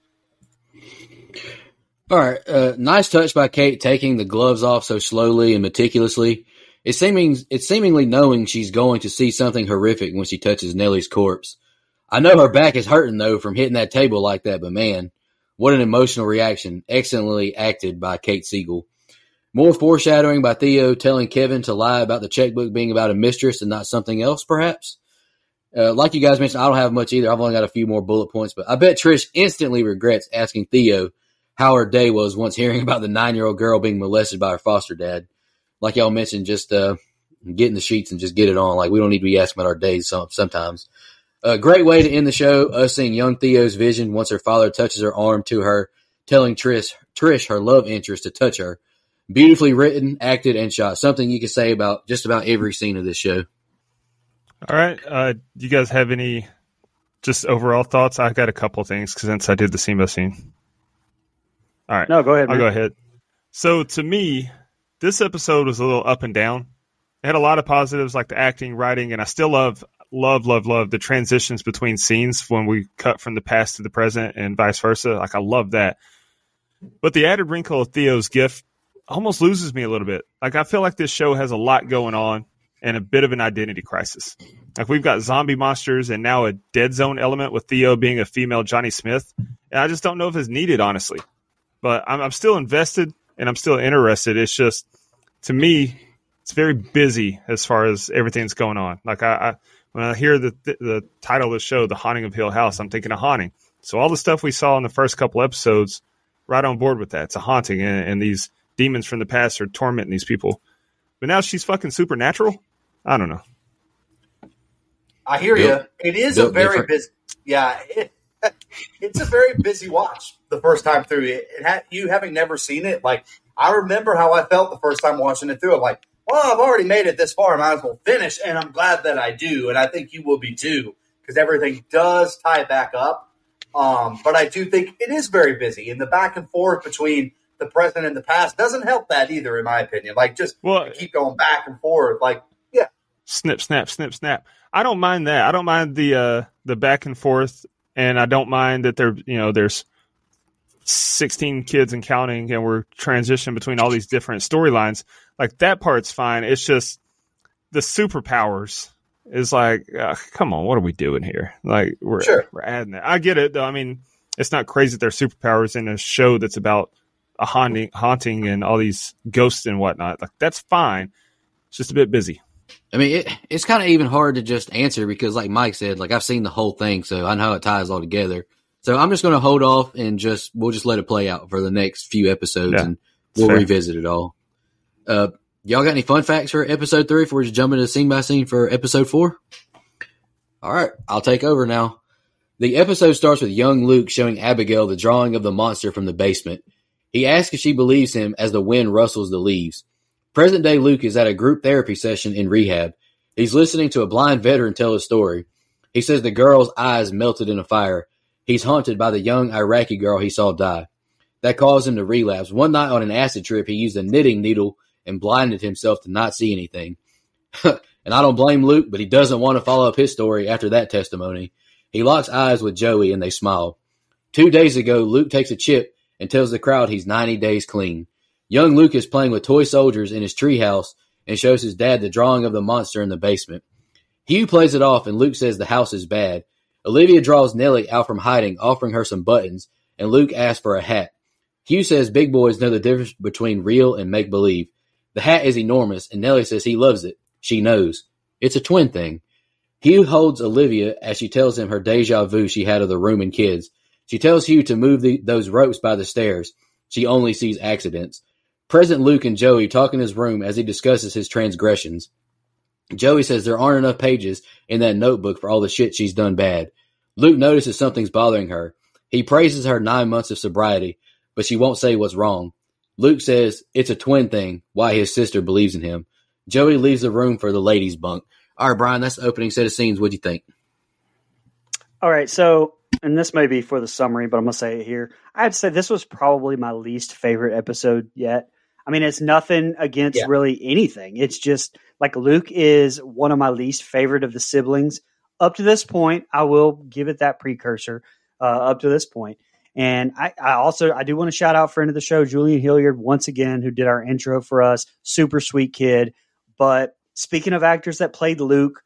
All right. Nice touch by Kate taking the gloves off so slowly and meticulously. It's seemingly knowing she's going to see something horrific when she touches Nellie's corpse. I know her back is hurting, though, from hitting that table like that, but man, what an emotional reaction. Excellently acted by Kate Siegel. More foreshadowing by Theo telling Kevin to lie about the checkbook being about a mistress and not something else, perhaps. Like you guys mentioned, I don't have much either. I've only got a few more bullet points, but I bet Trish instantly regrets asking Theo how her day was once hearing about the 9-year-old girl being molested by her foster dad. Like y'all mentioned, just get in the sheets and just get it on. Like, we don't need to be asking about our days sometimes. A great way to end the show, us seeing young Theo's vision once her father touches her arm to her, telling Trish, her love interest, to touch her. Beautifully written, acted, and shot. Something you can say about just about every scene of this show. All right. Do you guys have any just overall thoughts? I got a couple of things since I did the scene by scene. All right. No, go ahead, man. I'll go ahead. So to me, this episode was a little up and down. It had a lot of positives like the acting, writing, and I still love the transitions between scenes when we cut from the past to the present and vice versa. Like, I love that. But the added wrinkle of Theo's gift almost loses me a little bit. Like, I feel like this show has a lot going on and a bit of an identity crisis. Like, we've got zombie monsters and now a dead zone element with Theo being a female Johnny Smith. And I just don't know if it's needed, honestly. But I'm still invested and I'm still interested. It's just, to me, it's very busy as far as everything's going on. Like, when I hear the title of the show, The Haunting of Hill House, I'm thinking of haunting. So all the stuff we saw in the first couple episodes, right on board with that. It's a haunting, and these demons from the past are tormenting these people. But now she's fucking supernatural? I don't know. I hear you. It is a very busy. Yeah, it's a very busy watch the first time through. You having never seen it, like, I remember how I felt the first time watching it through. I'm like, well, I've already made it this far. I might as well finish, and I'm glad that I do, and I think you will be too, because everything does tie back up. But I do think it is very busy, and the back and forth between the present and the past doesn't help that either, in my opinion. Like, just keep going back and forth. Like, yeah. Snip, snap, snip, snap. I don't mind that. I don't mind the back and forth, and I don't mind that there's 16 kids and counting, and we're transitioning between all these different storylines. Like, that part's fine. It's just the superpowers is like, come on, what are we doing here? Like, we're adding that. I get it, though. I mean, it's not crazy that there's superpowers in a show that's about a haunting and all these ghosts and whatnot. Like, that's fine. It's just a bit busy. I mean, it's kind of even hard to just answer because, like Mike said, like, I've seen the whole thing, so I know how it ties all together. So I'm just going to hold off and we'll just let it play out for the next few episodes, and we'll revisit it all. Y'all got any fun facts for episode 3 before we just jump into scene by scene for episode 4? All right, I'll take over now. The episode starts with young Luke showing Abigail the drawing of the monster from the basement. He asks if she believes him as the wind rustles the leaves. Present-day Luke is at a group therapy session in rehab. He's listening to a blind veteran tell his story. He says the girl's eyes melted in a fire. He's haunted by the young Iraqi girl he saw die. That caused him to relapse. One night on an acid trip, he used a knitting needle and blinded himself to not see anything. And I don't blame Luke, but he doesn't want to follow up his story after that testimony. He locks eyes with Joey and they smile. 2 days ago, Luke takes a chip and tells the crowd he's 90 days clean. Young Luke is playing with toy soldiers in his treehouse and shows his dad the drawing of the monster in the basement. Hugh plays it off and Luke says the house is bad. Olivia draws Nellie out from hiding, offering her some buttons, and Luke asks for a hat. Hugh says big boys know the difference between real and make-believe. The hat is enormous, and Nellie says he loves it. She knows. It's a twin thing. Hugh holds Olivia as she tells him her deja vu she had of the room and kids. She tells Hugh to move those ropes by the stairs. She only sees accidents. Present Luke and Joey talk in his room as he discusses his transgressions. Joey says there aren't enough pages in that notebook for all the shit she's done bad. Luke notices something's bothering her. He praises her 9 months of sobriety, but she won't say what's wrong. Luke says it's a twin thing, why his sister believes in him. Joey leaves the room for the ladies' bunk. All right, Brian, that's the opening set of scenes. What'd you think? All right, so, and this may be for the summary, but I'm going to say it here. I'd say this was probably my least favorite episode yet. I mean, it's nothing against really anything. It's just like Luke is one of my least favorite of the siblings. Up to this point, I will give it that precursor up to this point. And I do want to shout out friend of the show, Julian Hilliard, once again, who did our intro for us. Super sweet kid. But speaking of actors that played Luke,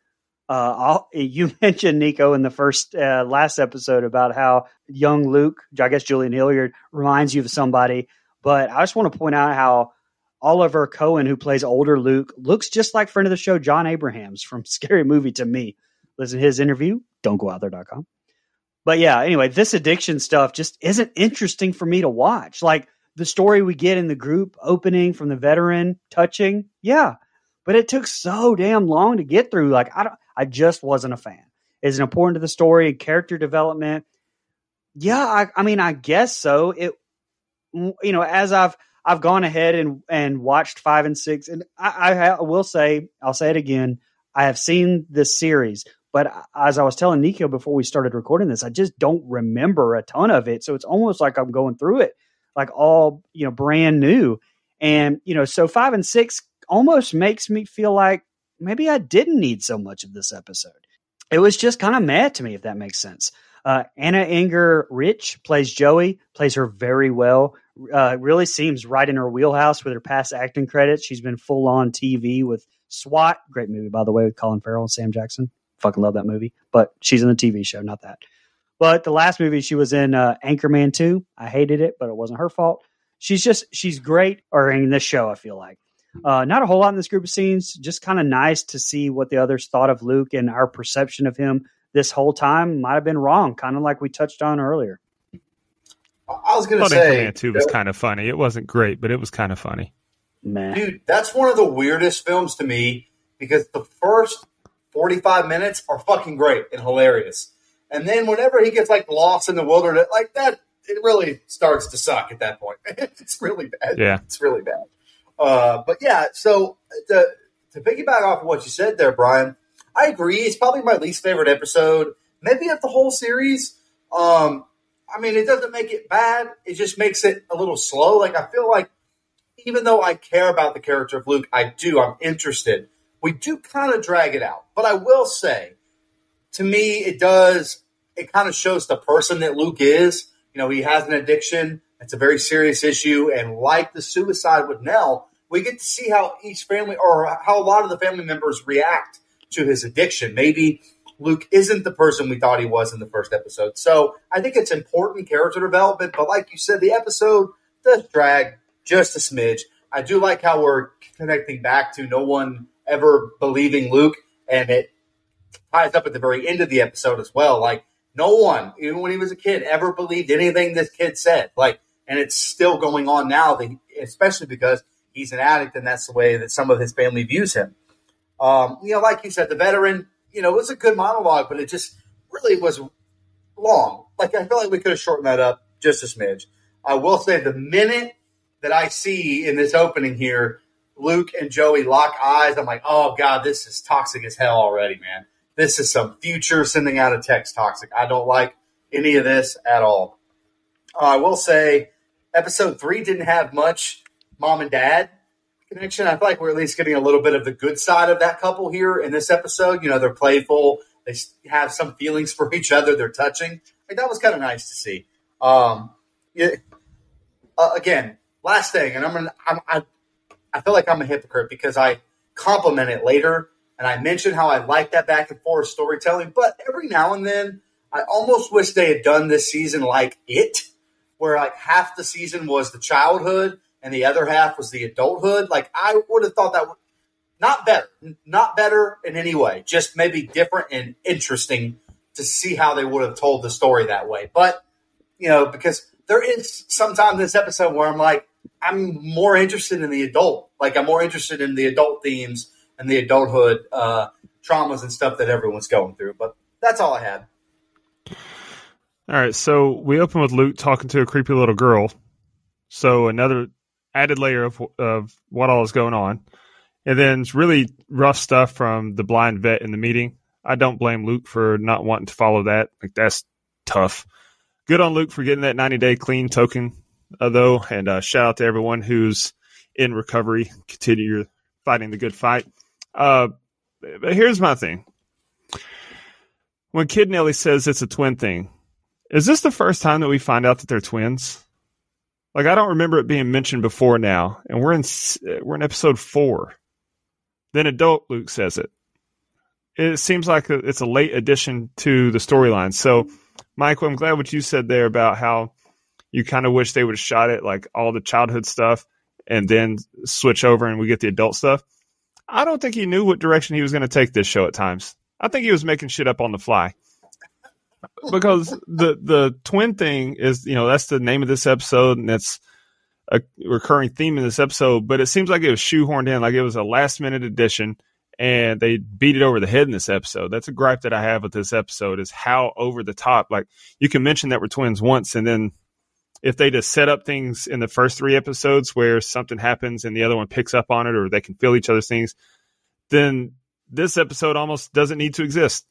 you mentioned, Nico, in the last episode about how young Luke, I guess Julian Hilliard, reminds you of somebody. But I just want to point out how Oliver Cohen, who plays older Luke, looks just like friend of the show, John Abrahams from Scary Movie to me. Listen to his interview, don'tgooutthere.com. But yeah, anyway, this addiction stuff just isn't interesting for me to watch. Like the story we get in the group opening from the veteran touching, yeah, but it took so damn long to get through. Like I just wasn't a fan. Is it important to the story, character development? Yeah, I mean, I guess so. It, as I've gone ahead and watched 5 and 6, and I will say, I'll say it again, I have seen this series. But as I was telling Nico before we started recording this, I just don't remember a ton of it. So it's almost like I'm going through it like all, brand new. And, so 5 and 6 almost makes me feel like maybe I didn't need so much of this episode. It was just kind of mad to me, if that makes sense. Anna Inger Rich plays Joey, plays her very well. Really seems right in her wheelhouse with her past acting credits. She's been full on TV with SWAT. Great movie, by the way, with Colin Farrell and Sam Jackson. Fucking love that movie, but she's in the TV show, not that. But the last movie she was in, Anchorman 2. I hated it, but it wasn't her fault. She's great, or in this show, I feel like. Not a whole lot in this group of scenes, just kind of nice to see what the others thought of Luke, and our perception of him this whole time might have been wrong, kind of like we touched on earlier. I was going to say, Anchorman 2 was kind of funny. It wasn't great, but it was kind of funny. Man. Dude, that's one of the weirdest films to me because the first 45 minutes are fucking great and hilarious. And then whenever he gets lost in the wilderness like that, it really starts to suck at that point. It's really bad. Yeah. It's really bad. But yeah, so to piggyback off of what you said there, Brian, I agree. It's probably my least favorite episode, maybe of the whole series. I mean, it doesn't make it bad. It just makes it a little slow. I feel like even though I care about the character of Luke, I'm interested. We do kind of drag it out. But I will say, to me, it kind of shows the person that Luke is. He has an addiction. It's a very serious issue. And like the suicide with Nell, we get to see how each family or how a lot of the family members react to his addiction. Maybe Luke isn't the person we thought he was in the first episode. So I think it's important character development. But like you said, the episode does drag just a smidge. I do like how we're connecting back to no one ever believing Luke, and it ties up at the very end of the episode as well. No one, even when he was a kid, ever believed anything this kid said. And it's still going on now, especially because he's an addict, and that's the way that some of his family views him. Like you said, the veteran, it was a good monologue, but it just really was long. I feel like we could have shortened that up just a smidge. I will say the minute that I see in this opening here, Luke and Joey lock eyes, I'm like, oh, God, this is toxic as hell already, man. This is some future sending out a text toxic. I don't like any of this at all. I will say episode 3 didn't have much mom and dad connection. I feel like we're at least getting a little bit of the good side of that couple here in this episode. They're playful. They have some feelings for each other. They're touching. That was kind of nice to see. Again, last thing, and I feel like I'm a hypocrite because I compliment it later and I mention how I like that back and forth storytelling. But every now and then, I almost wish they had done this season like it, where half the season was the childhood and the other half was the adulthood. I would have thought that would not better in any way, just maybe different and interesting to see how they would have told the story that way. But, because there is sometimes this episode where I'm more interested in the adult. I'm more interested in the adult themes and the adulthood traumas and stuff that everyone's going through. But that's all I had. All right, so we open with Luke talking to a creepy little girl. So another added layer of what all is going on. And then it's really rough stuff from the blind vet in the meeting. I don't blame Luke for not wanting to follow that. Like, that's tough. Good on Luke for getting that 90-day clean token, though. And shout out to everyone who's in recovery. Continue fighting the good fight. But here's my thing. When Kid Nelly says it's a twin thing, is this the first time that we find out that they're twins? Like, I don't remember it being mentioned before now, and we're in episode 4. Then adult Luke says it. It seems like it's a late addition to the storyline. So, Michael, I'm glad what you said there about how you kind of wish they would have shot it like all the childhood stuff and then switch over and we get the adult stuff. I don't think he knew what direction he was going to take this show at times. I think he was making shit up on the fly. Because the twin thing is, that's the name of this episode, and that's a recurring theme in this episode, but it seems like it was shoehorned in, like it was a last-minute addition, and they beat it over the head in this episode. That's a gripe that I have with this episode, is how over the top. Like, you can mention that we're twins once, and then if they just set up things in the first 3 episodes where something happens and the other one picks up on it, or they can feel each other's things, then this episode almost doesn't need to exist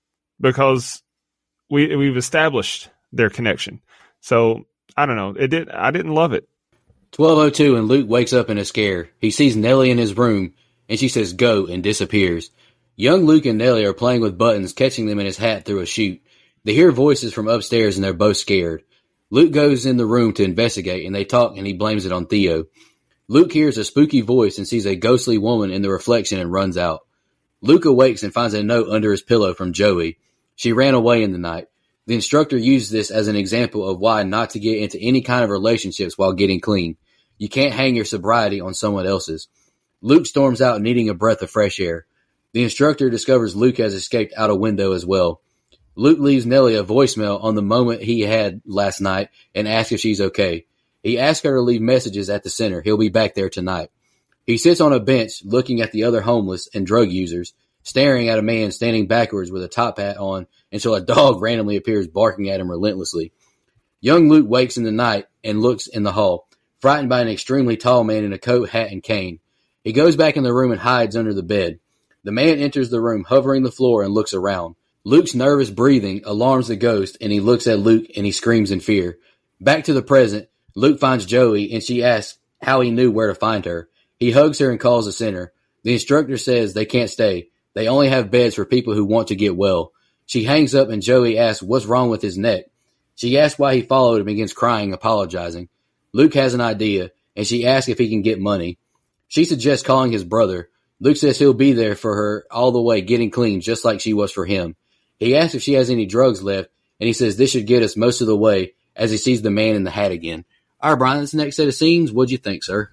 because we've established their connection. So I don't know. I didn't love it. 12:02 and Luke wakes up in a scare. He sees Nellie in his room and she says go and disappears. Young Luke and Nellie are playing with buttons, catching them in his hat through a chute. They hear voices from upstairs and they're both scared. Luke goes in the room to investigate and they talk and he blames it on Theo. Luke hears a spooky voice and sees a ghostly woman in the reflection and runs out. Luke awakes and finds a note under his pillow from Joey. She ran away in the night. The instructor used this as an example of why not to get into any kind of relationships while getting clean. You can't hang your sobriety on someone else's. Luke storms out needing a breath of fresh air. The instructor discovers Luke has escaped out a window as well. Luke leaves Nellie a voicemail on the moment he had last night and asks if she's okay. He asks her to leave messages at the center. He'll be back there tonight. He sits on a bench looking at the other homeless and drug users, staring at a man standing backwards with a top hat on until a dog randomly appears barking at him relentlessly. Young Luke wakes in the night and looks in the hall, frightened by an extremely tall man in a coat, hat, and cane. He goes back in the room and hides under the bed. The man enters the room, hovering the floor, and looks around. Luke's nervous breathing alarms the ghost, and he looks at Luke and he screams in fear. Back to the present, Luke finds Joey, and she asks how he knew where to find her. He hugs her and calls the center. The instructor says they can't stay. They only have beds for people who want to get well. She hangs up and Joey asks what's wrong with his neck. She asks why he followed and begins crying, apologizing. Luke has an idea, and she asks if he can get money. She suggests calling his brother. Luke says he'll be there for her all the way, getting clean just like she was for him. He asks if she has any drugs left, and he says this should get us most of the way as he sees the man in the hat again. All right, Brian, this next set of scenes, what'd you think, sir?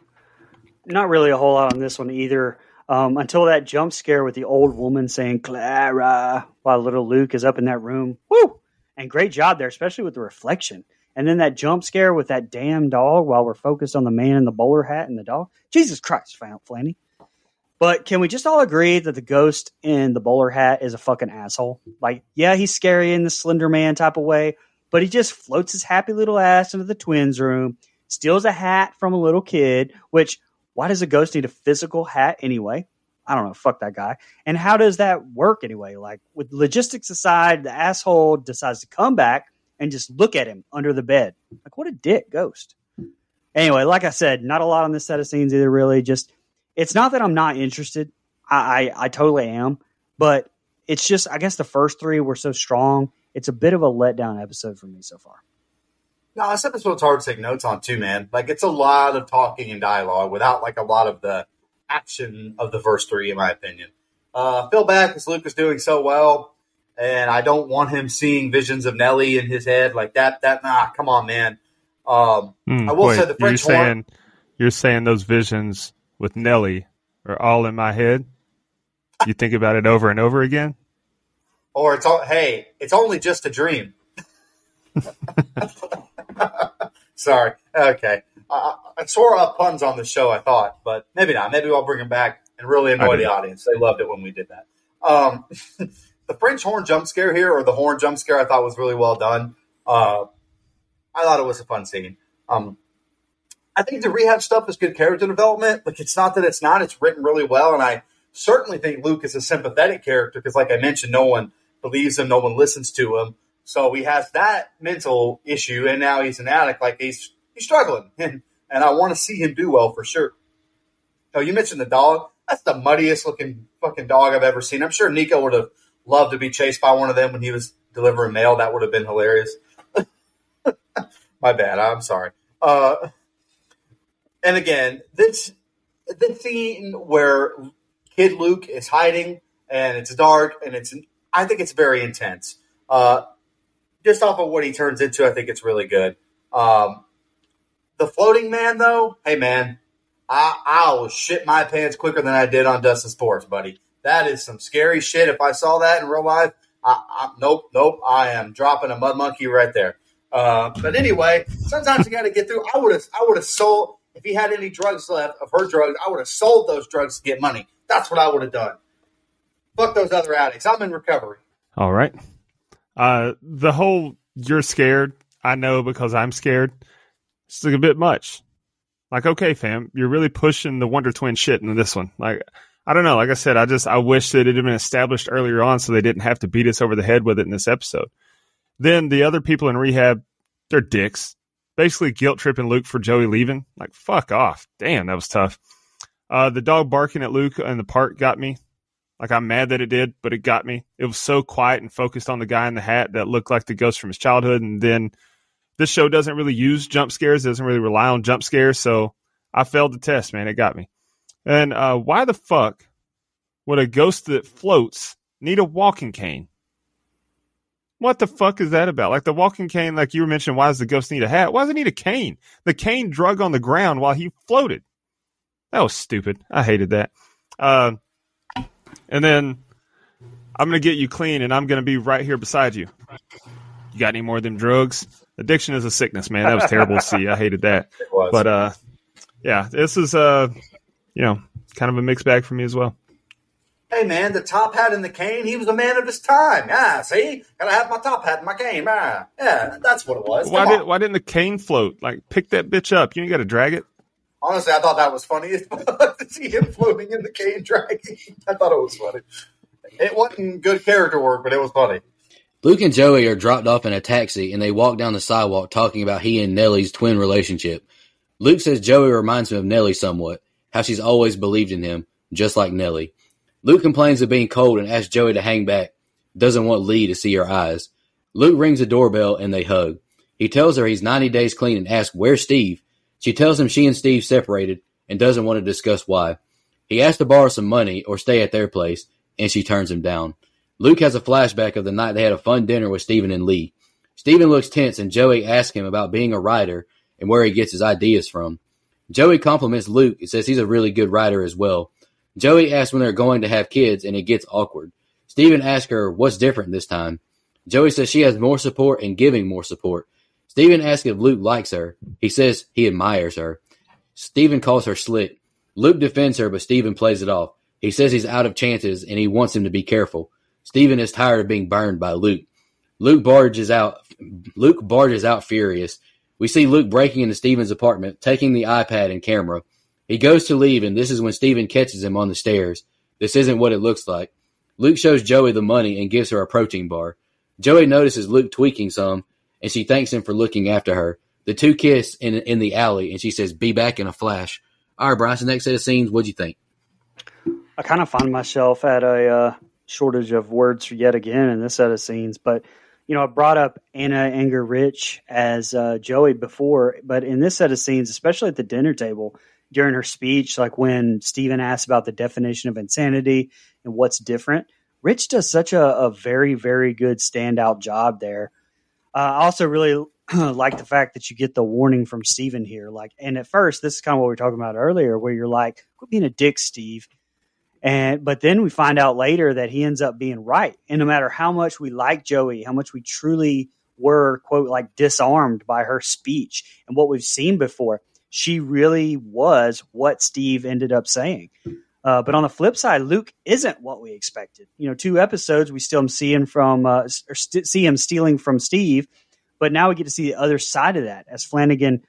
Not really a whole lot on this one either. Until that jump scare with the old woman saying Clara while little Luke is up in that room. Woo! And great job there, especially with the reflection. And then that jump scare with that damn dog while we're focused on the man in the bowler hat and the dog. Jesus Christ, Flanny. But can we just all agree that the ghost in the bowler hat is a fucking asshole? Like, yeah, he's scary in the Slender Man type of way, but he just floats his happy little ass into the twins' room, steals a hat from a little kid, which... why does a ghost need a physical hat anyway? I don't know. Fuck that guy. And how does that work anyway? Like, with logistics aside, the asshole decides to come back and just look at him under the bed. Like, what a dick ghost. Anyway, like I said, not a lot on this set of scenes either, really. Just, it's not that I'm not interested. I totally am. But it's just, I guess the first 3 were so strong. It's a bit of a letdown episode for me so far. No, this episode's hard to take notes on too, man. Like, it's a lot of talking and dialogue without like a lot of the action of the first 3, in my opinion. Feel bad because Luke is doing so well, and I don't want him seeing visions of Nellie in his head like that. Come on, man. I will say the French horn. You're saying those visions with Nellie are all in my head? You think about it over and over again? Or it's only just a dream. Sorry. Okay. I swore up puns on the show, I thought, but maybe not. Maybe I'll bring them back and really annoy the audience. They loved it when we did that. The French horn jump scare here, or the horn jump scare, I thought was really well done. I thought it was a fun scene. I think the rehab stuff is good character development. Like, it's not that it's not. It's written really well, and I certainly think Luke is a sympathetic character because, like I mentioned, no one believes him, no one listens to him. So he has that mental issue, and now he's an addict. Like, he's struggling, and I want to see him do well for sure. Oh, you mentioned the dog. That's the muddiest looking fucking dog I've ever seen. I'm sure Nico would have loved to be chased by one of them when he was delivering mail. That would have been hilarious. My bad. I'm sorry. And again, the scene where Kid Luke is hiding and it's dark and I think it's very intense. Just off of what he turns into, I think it's really good. The floating man, though, hey man, I will shit my pants quicker than I did on Dustin Sports, buddy. That is some scary shit. If I saw that in real life, nope. I am dropping a mud monkey right there. But anyway, sometimes you got to get through. I would have sold, if he had any drugs left of her drugs, I would have sold those drugs to get money. That's what I would have done. Fuck those other addicts. I'm in recovery. All right. The whole you're scared, I know because I'm scared, it's like a bit much. Like, okay, fam, you're really pushing the Wonder Twin shit into this one. Like, I don't know. Like I said, I wish that it had been established earlier on so they didn't have to beat us over the head with it in this episode. Then the other people in rehab, they're dicks. Basically guilt tripping Luke for Joey leaving. Like, fuck off. Damn, that was tough. The dog barking at Luke in the park got me. Like, I'm mad that it did, but it got me. It was so quiet and focused on the guy in the hat that looked like the ghost from his childhood. And then this show doesn't really use jump scares, doesn't really rely on jump scares. So I failed the test, man. It got me. And why the fuck would a ghost that floats need a walking cane? What the fuck is that about? Like, the walking cane, like you were mentioning, why does the ghost need a hat? Why does it need a cane? The cane drug on the ground while he floated. That was stupid. I hated that. And then I'm going to get you clean, and I'm going to be right here beside you. You got any more of them drugs? Addiction is a sickness, man. That was terrible to see. I hated that. It was. But, yeah, this is, kind of a mixed bag for me as well. Hey, man, the top hat and the cane, he was a man of his time. Yeah, see? Gotta have my top hat and my cane. Yeah, that's what it was. Why didn't the cane float? Like, pick that bitch up. You ain't got to drag it. Honestly, I thought that was funny to see him floating in the cane dragging. I thought it was funny. It wasn't good character work, but it was funny. Luke and Joey are dropped off in a taxi, and they walk down the sidewalk talking about he and Nellie's twin relationship. Luke says Joey reminds him of Nellie somewhat, how she's always believed in him, just like Nellie. Luke complains of being cold and asks Joey to hang back, doesn't want Lee to see her eyes. Luke rings the doorbell, and they hug. He tells her he's 90 days clean and asks, where's Steve? She tells him she and Steve separated and doesn't want to discuss why. He asks to borrow some money or stay at their place, and she turns him down. Luke has a flashback of the night they had a fun dinner with Steven and Lee. Steven looks tense, and Joey asks him about being a writer and where he gets his ideas from. Joey compliments Luke and says he's a really good writer as well. Joey asks when they're going to have kids, and it gets awkward. Steven asks her what's different this time. Joey says she has more support and giving more support. Steven asks if Luke likes her. He says he admires her. Steven calls her slick. Luke defends her, but Steven plays it off. He says he's out of chances, and he wants him to be careful. Steven is tired of being burned by Luke. Luke barges out furious. We see Luke breaking into Steven's apartment, taking the iPad and camera. He goes to leave, and this is when Steven catches him on the stairs. This isn't what it looks like. Luke shows Joey the money and gives her a protein bar. Joey notices Luke tweaking some, and she thanks him for looking after her. The two kiss in the alley, and she says, be back in a flash. All right, Bryson, next set of scenes, what'd you think? I kind of find myself at a shortage of words yet again in this set of scenes, but I brought up Anna Anger Rich as Joey before, but in this set of scenes, especially at the dinner table, during her speech, like when Steven asks about the definition of insanity and what's different, Rich does such a very, very good standout job there. I also really like the fact that you get the warning from Steven here. And at first, this is kind of what we were talking about earlier, where you're like, quit being a dick, Steve. But then we find out later that he ends up being right. And no matter how much we like Joey, how much we truly were, quote, like disarmed by her speech and what we've seen before, she really was what Steve ended up saying. But on the flip side, Luke isn't what we expected. 2 episodes, we still see him see him stealing from Steve, but now we get to see the other side of that as Flanagan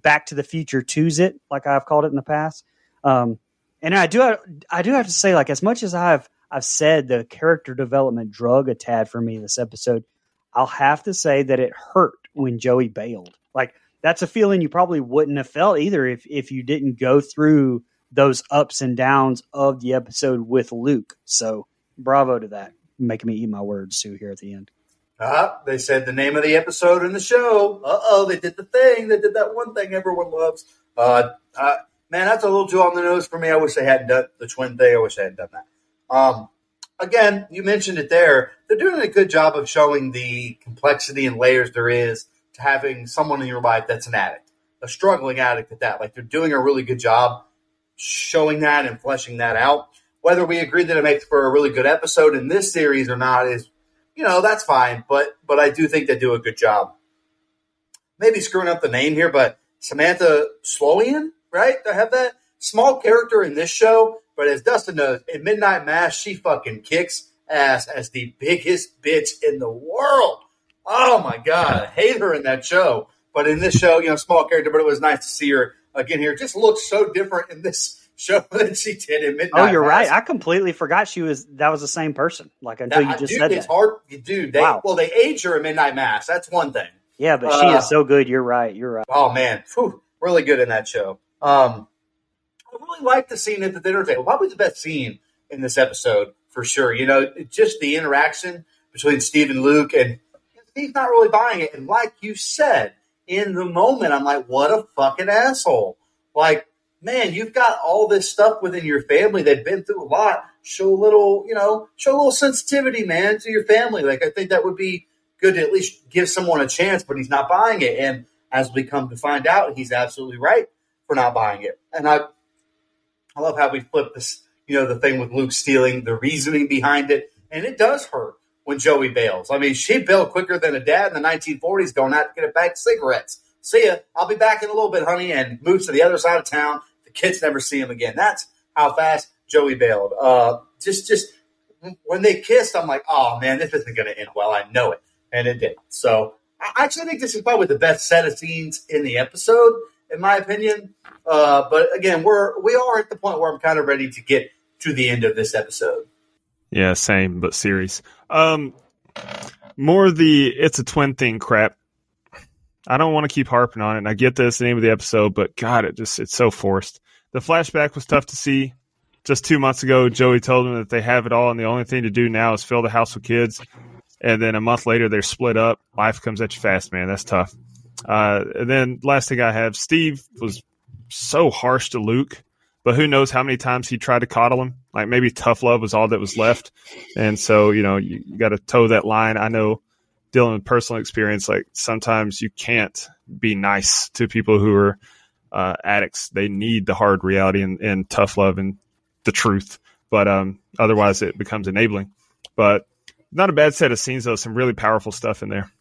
Back to the Future 2's it, like I've called it in the past. And I do have to say, like, as much as I've said the character development drug a tad for me this episode, I'll have to say that it hurt when Joey bailed. Like, that's a feeling you probably wouldn't have felt either if you didn't go through those ups and downs of the episode with Luke. So bravo to that. Making me eat my words too here at the end. They said the name of the episode in the show. They did the thing. They did that one thing everyone loves. Man, that's a little too on the nose for me. I wish they hadn't done the twin thing. I wish they hadn't done that. Again, you mentioned it there. They're doing a good job of showing the complexity and layers there is to having someone in your life that's an addict, a struggling addict at that. Like, they're doing a really good job showing that and fleshing that out. Whether we agree that it makes for a really good episode in this series or not is, that's fine. But I do think they do a good job. Maybe screwing up the name here, but Samantha Sloyan, right? I have that small character in this show, but as Dustin knows, in Midnight Mass, she fucking kicks ass as the biggest bitch in the world. Oh my God, I hate her in that show. But in this show, small character, but it was nice to see her again here. Just looks so different in this show than she did in Midnight Mass. Oh, you're right. I completely forgot that was the same person. Like, until you just said it's that. Hard, dude. Wow. Well, they age her in Midnight Mass. That's one thing. Yeah, but she is so good. You're right. Oh man, really good in that show. I really like the scene at the dinner table. Probably the best scene in this episode for sure. Just the interaction between Steve and Luke, and Steve's not really buying it. And like you said, in the moment, I'm like, what a fucking asshole. Like, man, you've got all this stuff within your family. They've been through a lot. Show a little sensitivity, man, to your family. Like, I think that would be good to at least give someone a chance, but he's not buying it. And as we come to find out, he's absolutely right for not buying it. And I love how we flip this, the thing with Luke stealing, the reasoning behind it. And it does hurt when Joey bails. I mean, she bailed quicker than a dad in the 1940s going out to get a bag of cigarettes. See ya. I'll be back in a little bit, honey, and moves to the other side of town. The kids never see him again. That's how fast Joey bailed. Just when they kissed, I'm like, oh, man, this isn't going to end well. I know it. And it did. So I actually think this is probably the best set of scenes in the episode, in my opinion. But again, we are at the point where I'm kind of ready to get to the end of this episode. Yeah, same, but series. More the it's a twin thing crap. I don't want to keep harping on it, and I get this, the name of the episode, but God, it's so forced. The flashback was tough to see. Just 2 months ago, Joey told them that they have it all, and the only thing to do now is fill the house with kids. And then a month later, they're split up. Life comes at you fast, man. That's tough. And then last thing I have, Steve was so harsh to Luke, but who knows how many times he tried to coddle him. Like, maybe tough love was all that was left. And so, you got to toe that line. I know, dealing with personal experience, like, sometimes you can't be nice to people who are addicts. They need the hard reality and tough love and the truth. But otherwise, it becomes enabling. But not a bad set of scenes, though. Some really powerful stuff in there.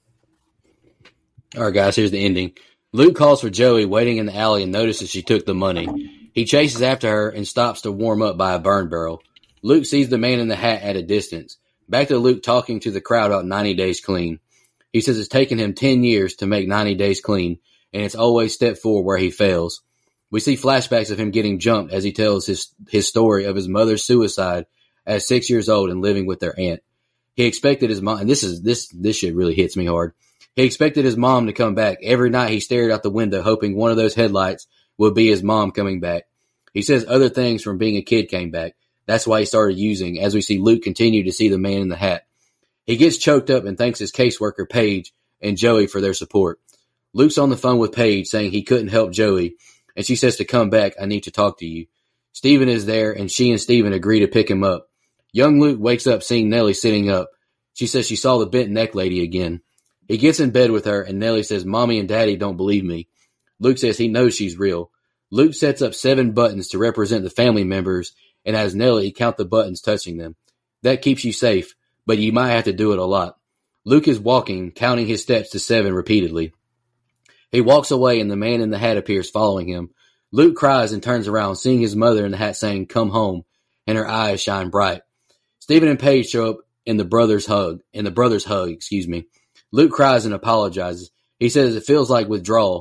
All right, guys, here's the ending. Luke calls for Joey waiting in the alley and notices she took the money. He chases after her and stops to warm up by a burn barrel. Luke sees the man in the hat at a distance. Back to Luke talking to the crowd about 90 Days Clean. He says it's taken him 10 years to make 90 Days Clean, and it's always step 4 where he fails. We see flashbacks of him getting jumped as he tells his story of his mother's suicide at 6 years old and living with their aunt. He expected his mom, and this shit really hits me hard. He expected his mom to come back. Every night he stared out the window hoping one of those headlights would be his mom coming back. He says other things from being a kid came back. That's why he started using, as we see Luke continue to see the man in the hat. He gets choked up and thanks his caseworker, Paige, and Joey for their support. Luke's on the phone with Paige saying he couldn't help Joey, and she says to come back, I need to talk to you. Steven is there, and she and Steven agree to pick him up. Young Luke wakes up seeing Nellie sitting up. She says she saw the bent neck lady again. He gets in bed with her, and Nellie says, Mommy and Daddy don't believe me. Luke says he knows she's real. Luke sets up 7 buttons to represent the family members and has Nellie count the buttons touching them. That keeps you safe, but you might have to do it a lot. Luke is walking, counting his steps to 7 repeatedly. He walks away, and the man in the hat appears following him. Luke cries and turns around, seeing his mother in the hat saying, come home, and her eyes shine bright. Stephen and Paige show up in the brothers hug. Luke cries and apologizes. He says it feels like withdrawal,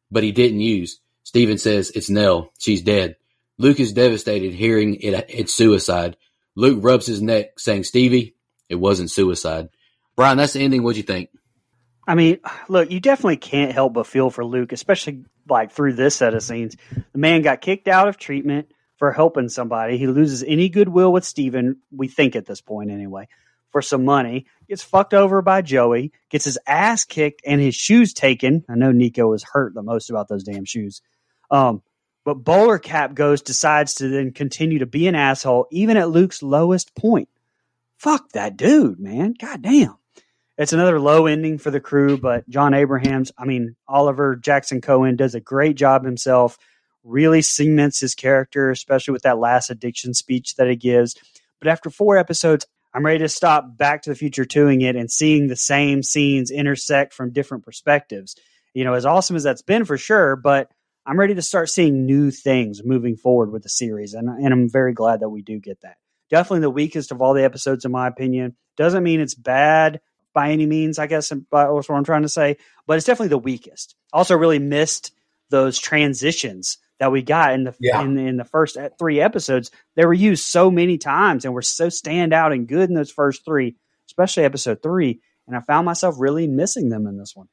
but he didn't use. Steven says, it's Nell. She's dead. Luke is devastated hearing it's suicide. Luke rubs his neck saying, Stevie, it wasn't suicide. Brian, that's the ending. What'd you think? I mean, look, you definitely can't help but feel for Luke, especially like through this set of scenes. The man got kicked out of treatment for helping somebody. He loses any goodwill with Steven, we think at this point anyway, for some money. Gets fucked over by Joey, gets his ass kicked and his shoes taken. I know Nico was hurt the most about those damn shoes. But Bowler Cap decides to then continue to be an asshole, even at Luke's lowest point. Fuck that dude, man. God damn. It's another low ending for the crew, but John Abrahams, Oliver Jackson Cohen does a great job himself, really cements his character, especially with that last addiction speech that he gives. But after 4 episodes, I'm ready to stop Back to the Future 2ing it and seeing the same scenes intersect from different perspectives. As awesome as that's been for sure, but I'm ready to start seeing new things moving forward with the series, and I'm very glad that we do get that. Definitely the weakest of all the episodes, in my opinion. Doesn't mean it's bad by any means, I guess, that's what I'm trying to say, but it's definitely the weakest. Also really missed those transitions that we got in the first 3 episodes. They were used so many times and were so stand out and good in those first 3, especially episode 3, and I found myself really missing them in this one.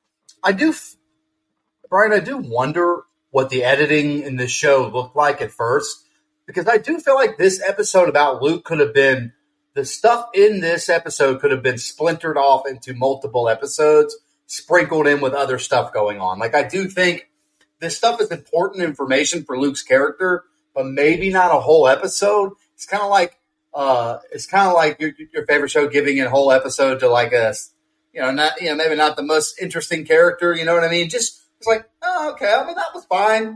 Brian, I do wonder what the editing in this show looked like at first, because I do feel like this episode about Luke the stuff in this episode could have been splintered off into multiple episodes, sprinkled in with other stuff going on. Like, I do think this stuff is important information for Luke's character, but maybe not a whole episode. It's kind of like your favorite show giving a whole episode to like maybe not the most interesting character. You know what I mean? Just it's like, oh, okay. I mean, that was fine.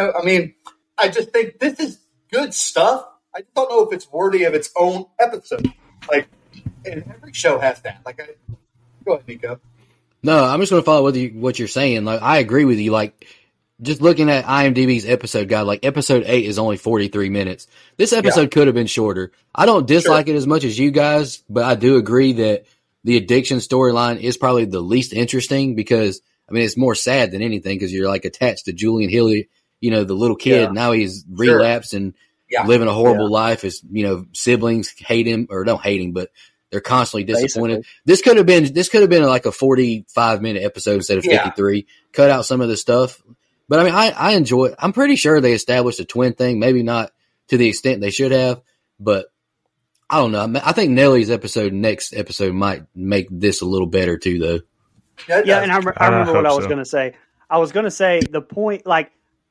I just think this is good stuff. I just don't know if it's worthy of its own episode. Like, and every show has that. Go ahead, Nico. No, I'm just going to follow what you're saying. Like, I agree with you. Like, just looking at IMDb's episode guide, like episode 8 is only 43 minutes. This episode could have been shorter. I don't dislike it as much as you guys, but I do agree that the addiction storyline is probably the least interesting because, it's more sad than anything because you're like attached to Julian Hill, the little kid. Yeah. Now he's relapsed and living a horrible life. His, siblings hate him or don't hate him, but they're constantly disappointed. Basically. This could have been like a 45-minute episode instead of 53. Cut out some of the stuff. But I enjoy it. I'm pretty sure they established a twin thing, maybe not to the extent they should have, but I don't know. I think Nellie's next episode might make this a little better too, though. Yeah, and I remember what I was going to say. I was going to say the point, like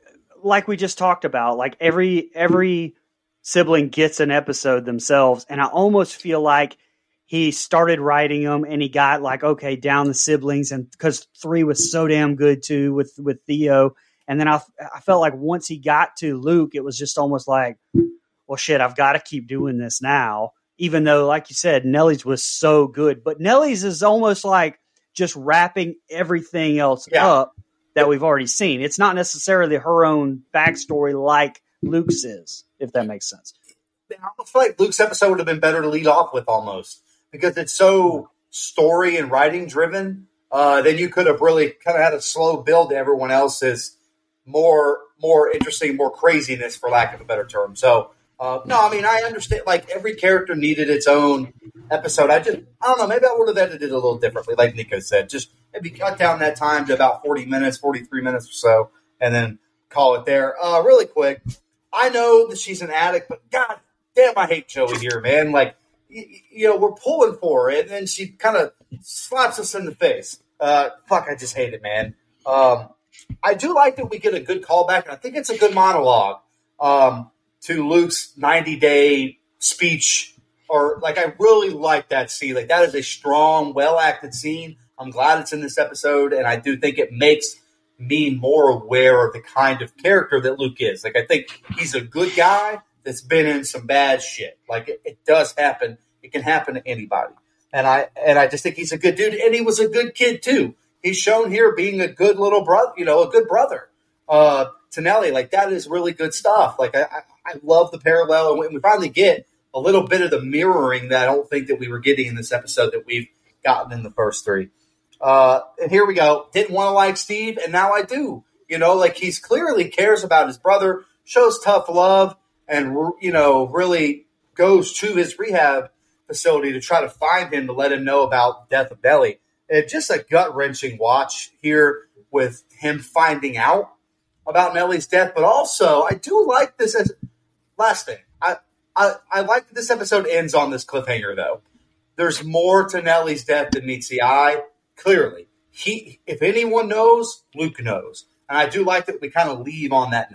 we just talked about, like every sibling gets an episode themselves, and I almost feel like he started writing them and he got like, okay, down the siblings, and because 3 was so damn good too with Theo, and then I felt like once he got to Luke, it was just almost like, well, shit, I've got to keep doing this now, even though, like you said, Nellie's was so good, but Nellie's is almost like just wrapping everything else up that we've already seen. It's not necessarily her own backstory like Luke's is, if that makes sense. I almost feel like Luke's episode would have been better to lead off with almost because it's so story and writing driven. Then you could have really kind of had a slow build to everyone else's more interesting, more craziness, for lack of a better term. So, I understand. Like every character needed its own episode. I don't know. Maybe I would have edited it a little differently, like Nico said. Just maybe cut down that time to about 40 minutes, 43 minutes or so, and then call it there. Really quick. I know that she's an addict, but God damn, I hate Joey here, man. Like, we're pulling for her, and then she kind of slaps us in the face. I just hate it, man. I do like that we get a good callback, and I think it's a good monologue to Luke's 90-day speech. Or, I really like that scene. Like, that is a strong, well-acted scene. I'm glad it's in this episode, and I do think it makes me more aware of the kind of character that Luke is. Like, I think he's a good guy that's been in some bad shit. Like, it does happen. It can happen to anybody. And I just think he's a good dude, and he was a good kid, too. He's shown here being a good little brother, a good brother to Nellie. Like, that is really good stuff. Like, I love the parallel, and when we finally get a little bit of the mirroring that I don't think that we were getting in this episode that we've gotten in the first 3. And here we go. Didn't want to like Steve, and now I do. Like he's clearly cares about his brother, shows tough love, and, really goes to his rehab facility to try to find him to let him know about the death of Nellie. It's just a gut-wrenching watch here with him finding out about Nellie's death. But also, I do like this as last thing. I like that this episode ends on this cliffhanger, though. There's more to Nellie's death than meets the eye. Clearly, if anyone knows, Luke knows, and I do like that we kind of leave on that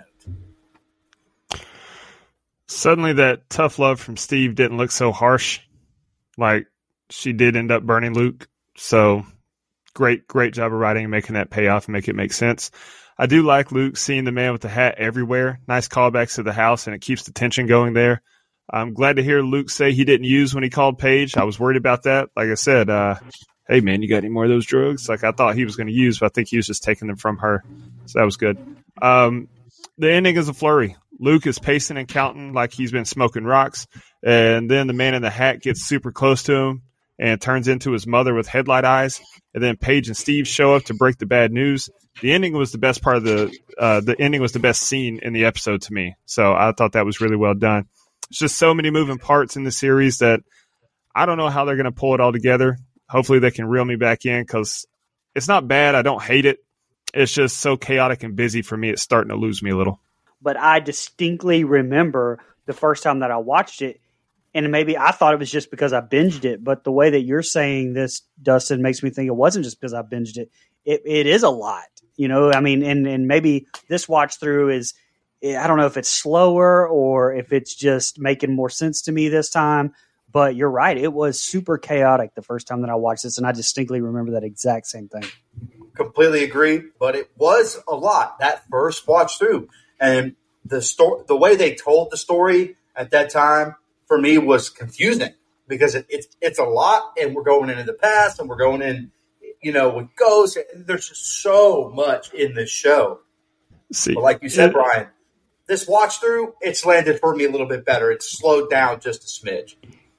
note. Suddenly, that tough love from Steve didn't look so harsh. Like she did end up burning Luke. So great job of writing and making that pay off and make it make sense. I do like Luke seeing the man with the hat everywhere. Nice callbacks to the house, and it keeps the tension going there. I'm glad to hear Luke say he didn't use when he called Paige. I was worried about that. Like I said, hey, man, you got any more of those drugs? Like I thought he was going to use, but I think he was just taking them from her. So that was good. The ending is a flurry. Luke is pacing and counting like he's been smoking rocks. And then the man in the hat gets super close to him and turns into his mother with headlight eyes. And then Paige and Steve show up to break the bad news. The ending was the best part of the ending was the best scene in the episode to me. So I thought that was really well done. It's just so many moving parts in the series that I don't know how they're going to pull it all together. Hopefully they can reel me back in because it's not bad. I don't hate it. It's just so chaotic and busy for me. It's starting to lose me a little. But I distinctly remember the first time that I watched it, and maybe I thought it was just because I binged it, but the way that you're saying this, Dustin, makes me think it wasn't just because I binged it. It is a lot, I mean, and maybe this watch through is, I don't know if it's slower or if it's just making more sense to me this time, but you're right. It was super chaotic the first time that I watched this, and I distinctly remember that exact same thing. Completely agree, but it was a lot that first watch through. And the way they told the story at that time for me was confusing because it's a lot, and we're going into the past, and we're going in, with ghosts. There's just so much in this show. See, but like you said, Brian, this watch through, it's landed for me a little bit better. It's slowed down just a smidge.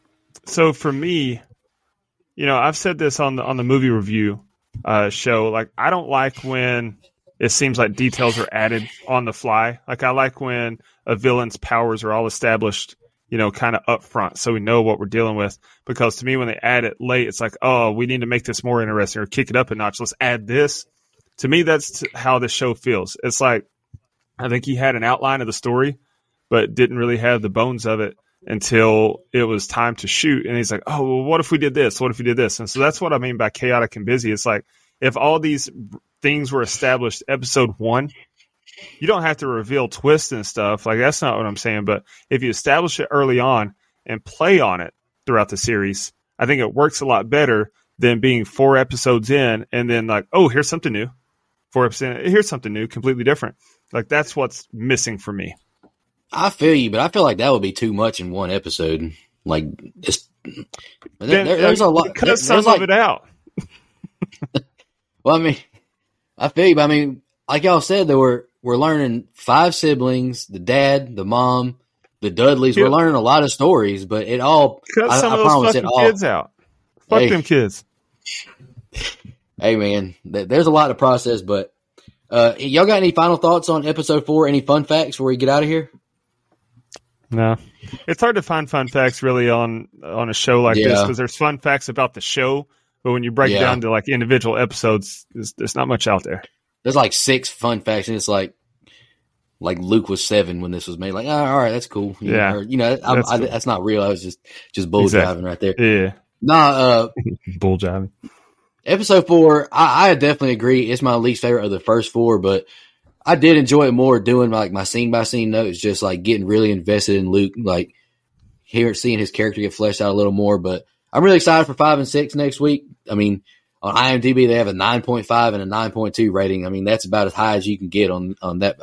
So for me, I've said this on the movie review show. Like I don't like when it seems like details are added on the fly. Like I like when a villain's powers are all established, kind of up front so we know what we're dealing with. Because to me, when they add it late, it's like, oh, we need to make this more interesting or kick it up a notch. Let's add this. To me, that's how the show feels. It's like, I think he had an outline of the story, but didn't really have the bones of it until it was time to shoot. And he's like, oh, well, what if we did this? What if we did this? And so that's what I mean by chaotic and busy. It's like, if all these things were established episode 1, you don't have to reveal twists and stuff. Like, that's not what I'm saying. But if you establish it early on and play on it throughout the series, I think it works a lot better than being 4 episodes in and then like, oh, here's something new. 4 episodes in, here's something new, completely different. Like, that's what's missing for me. I feel you, but I feel like that would be too much in one episode. Like, there's a lot. Cut some of it out. Well, I mean, I feel you, but I mean, like y'all said, we're learning 5 siblings, the dad, the mom, the Dudleys. Yep. We're learning a lot of stories, but it all. Cut some of those fucking kids out. Fuck them kids. Hey, man, there's a lot to process, but y'all got any final thoughts on episode 4? Any fun facts before we get out of here? No. It's hard to find fun facts really on a show like this because there's fun facts about the show, but when you break it down to like individual episodes, there's not much out there. There's like 6 fun facts, and it's like Luke was 7 when this was made. Like, all right, that's cool. That's not real. I was just bull jiving right there. Yeah. Nah, bull jiving. Episode 4, I definitely agree. It's my least favorite of the first 4, but I did enjoy it more doing like my scene by scene notes, just like getting really invested in Luke, like seeing his character get fleshed out a little more. But I'm really excited for 5 and 6 next week. I mean, on IMDb they have a 9.5 and a 9.2 rating. I mean, that's about as high as you can get on that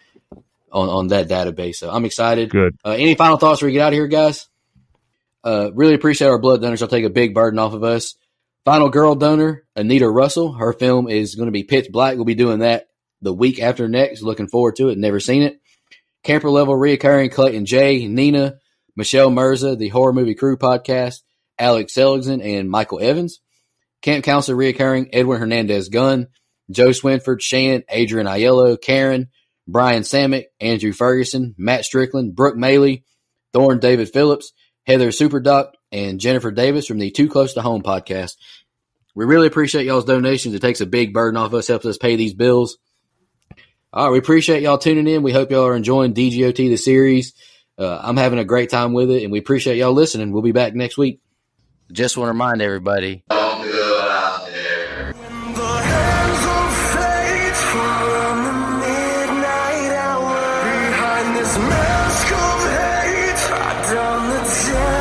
on that database. So I'm excited. Good. Any final thoughts before we get out of here, guys? Really appreciate our blood donors. I'll take a big burden off of us. Final girl donor, Anita Russell. Her film is going to be Pitch Black. We'll be doing that the week after next. Looking forward to it. Never seen it. Camper level reoccurring Clayton J, Nina, Michelle Mirza, the Horror Movie Crew podcast, Alex Seligson, and Michael Evans. Camp Counselor reoccurring Edwin Hernandez-Gunn, Joe Swinford, Shan, Adrian Aiello, Karen, Brian Samick, Andrew Ferguson, Matt Strickland, Brooke Maley, Thorne David Phillips, Heather Superdoc, and Jennifer Davis from the Too Close to Home podcast. We really appreciate y'all's donations. It takes a big burden off us, helps us pay these bills. All right, we appreciate y'all tuning in. We hope y'all are enjoying DGOT, the series. I'm having a great time with it, and we appreciate y'all listening. We'll be back next week. Just want to remind everybody, don't go out there. When the hands of fate fall on the midnight hour, behind this mask of hate, I done the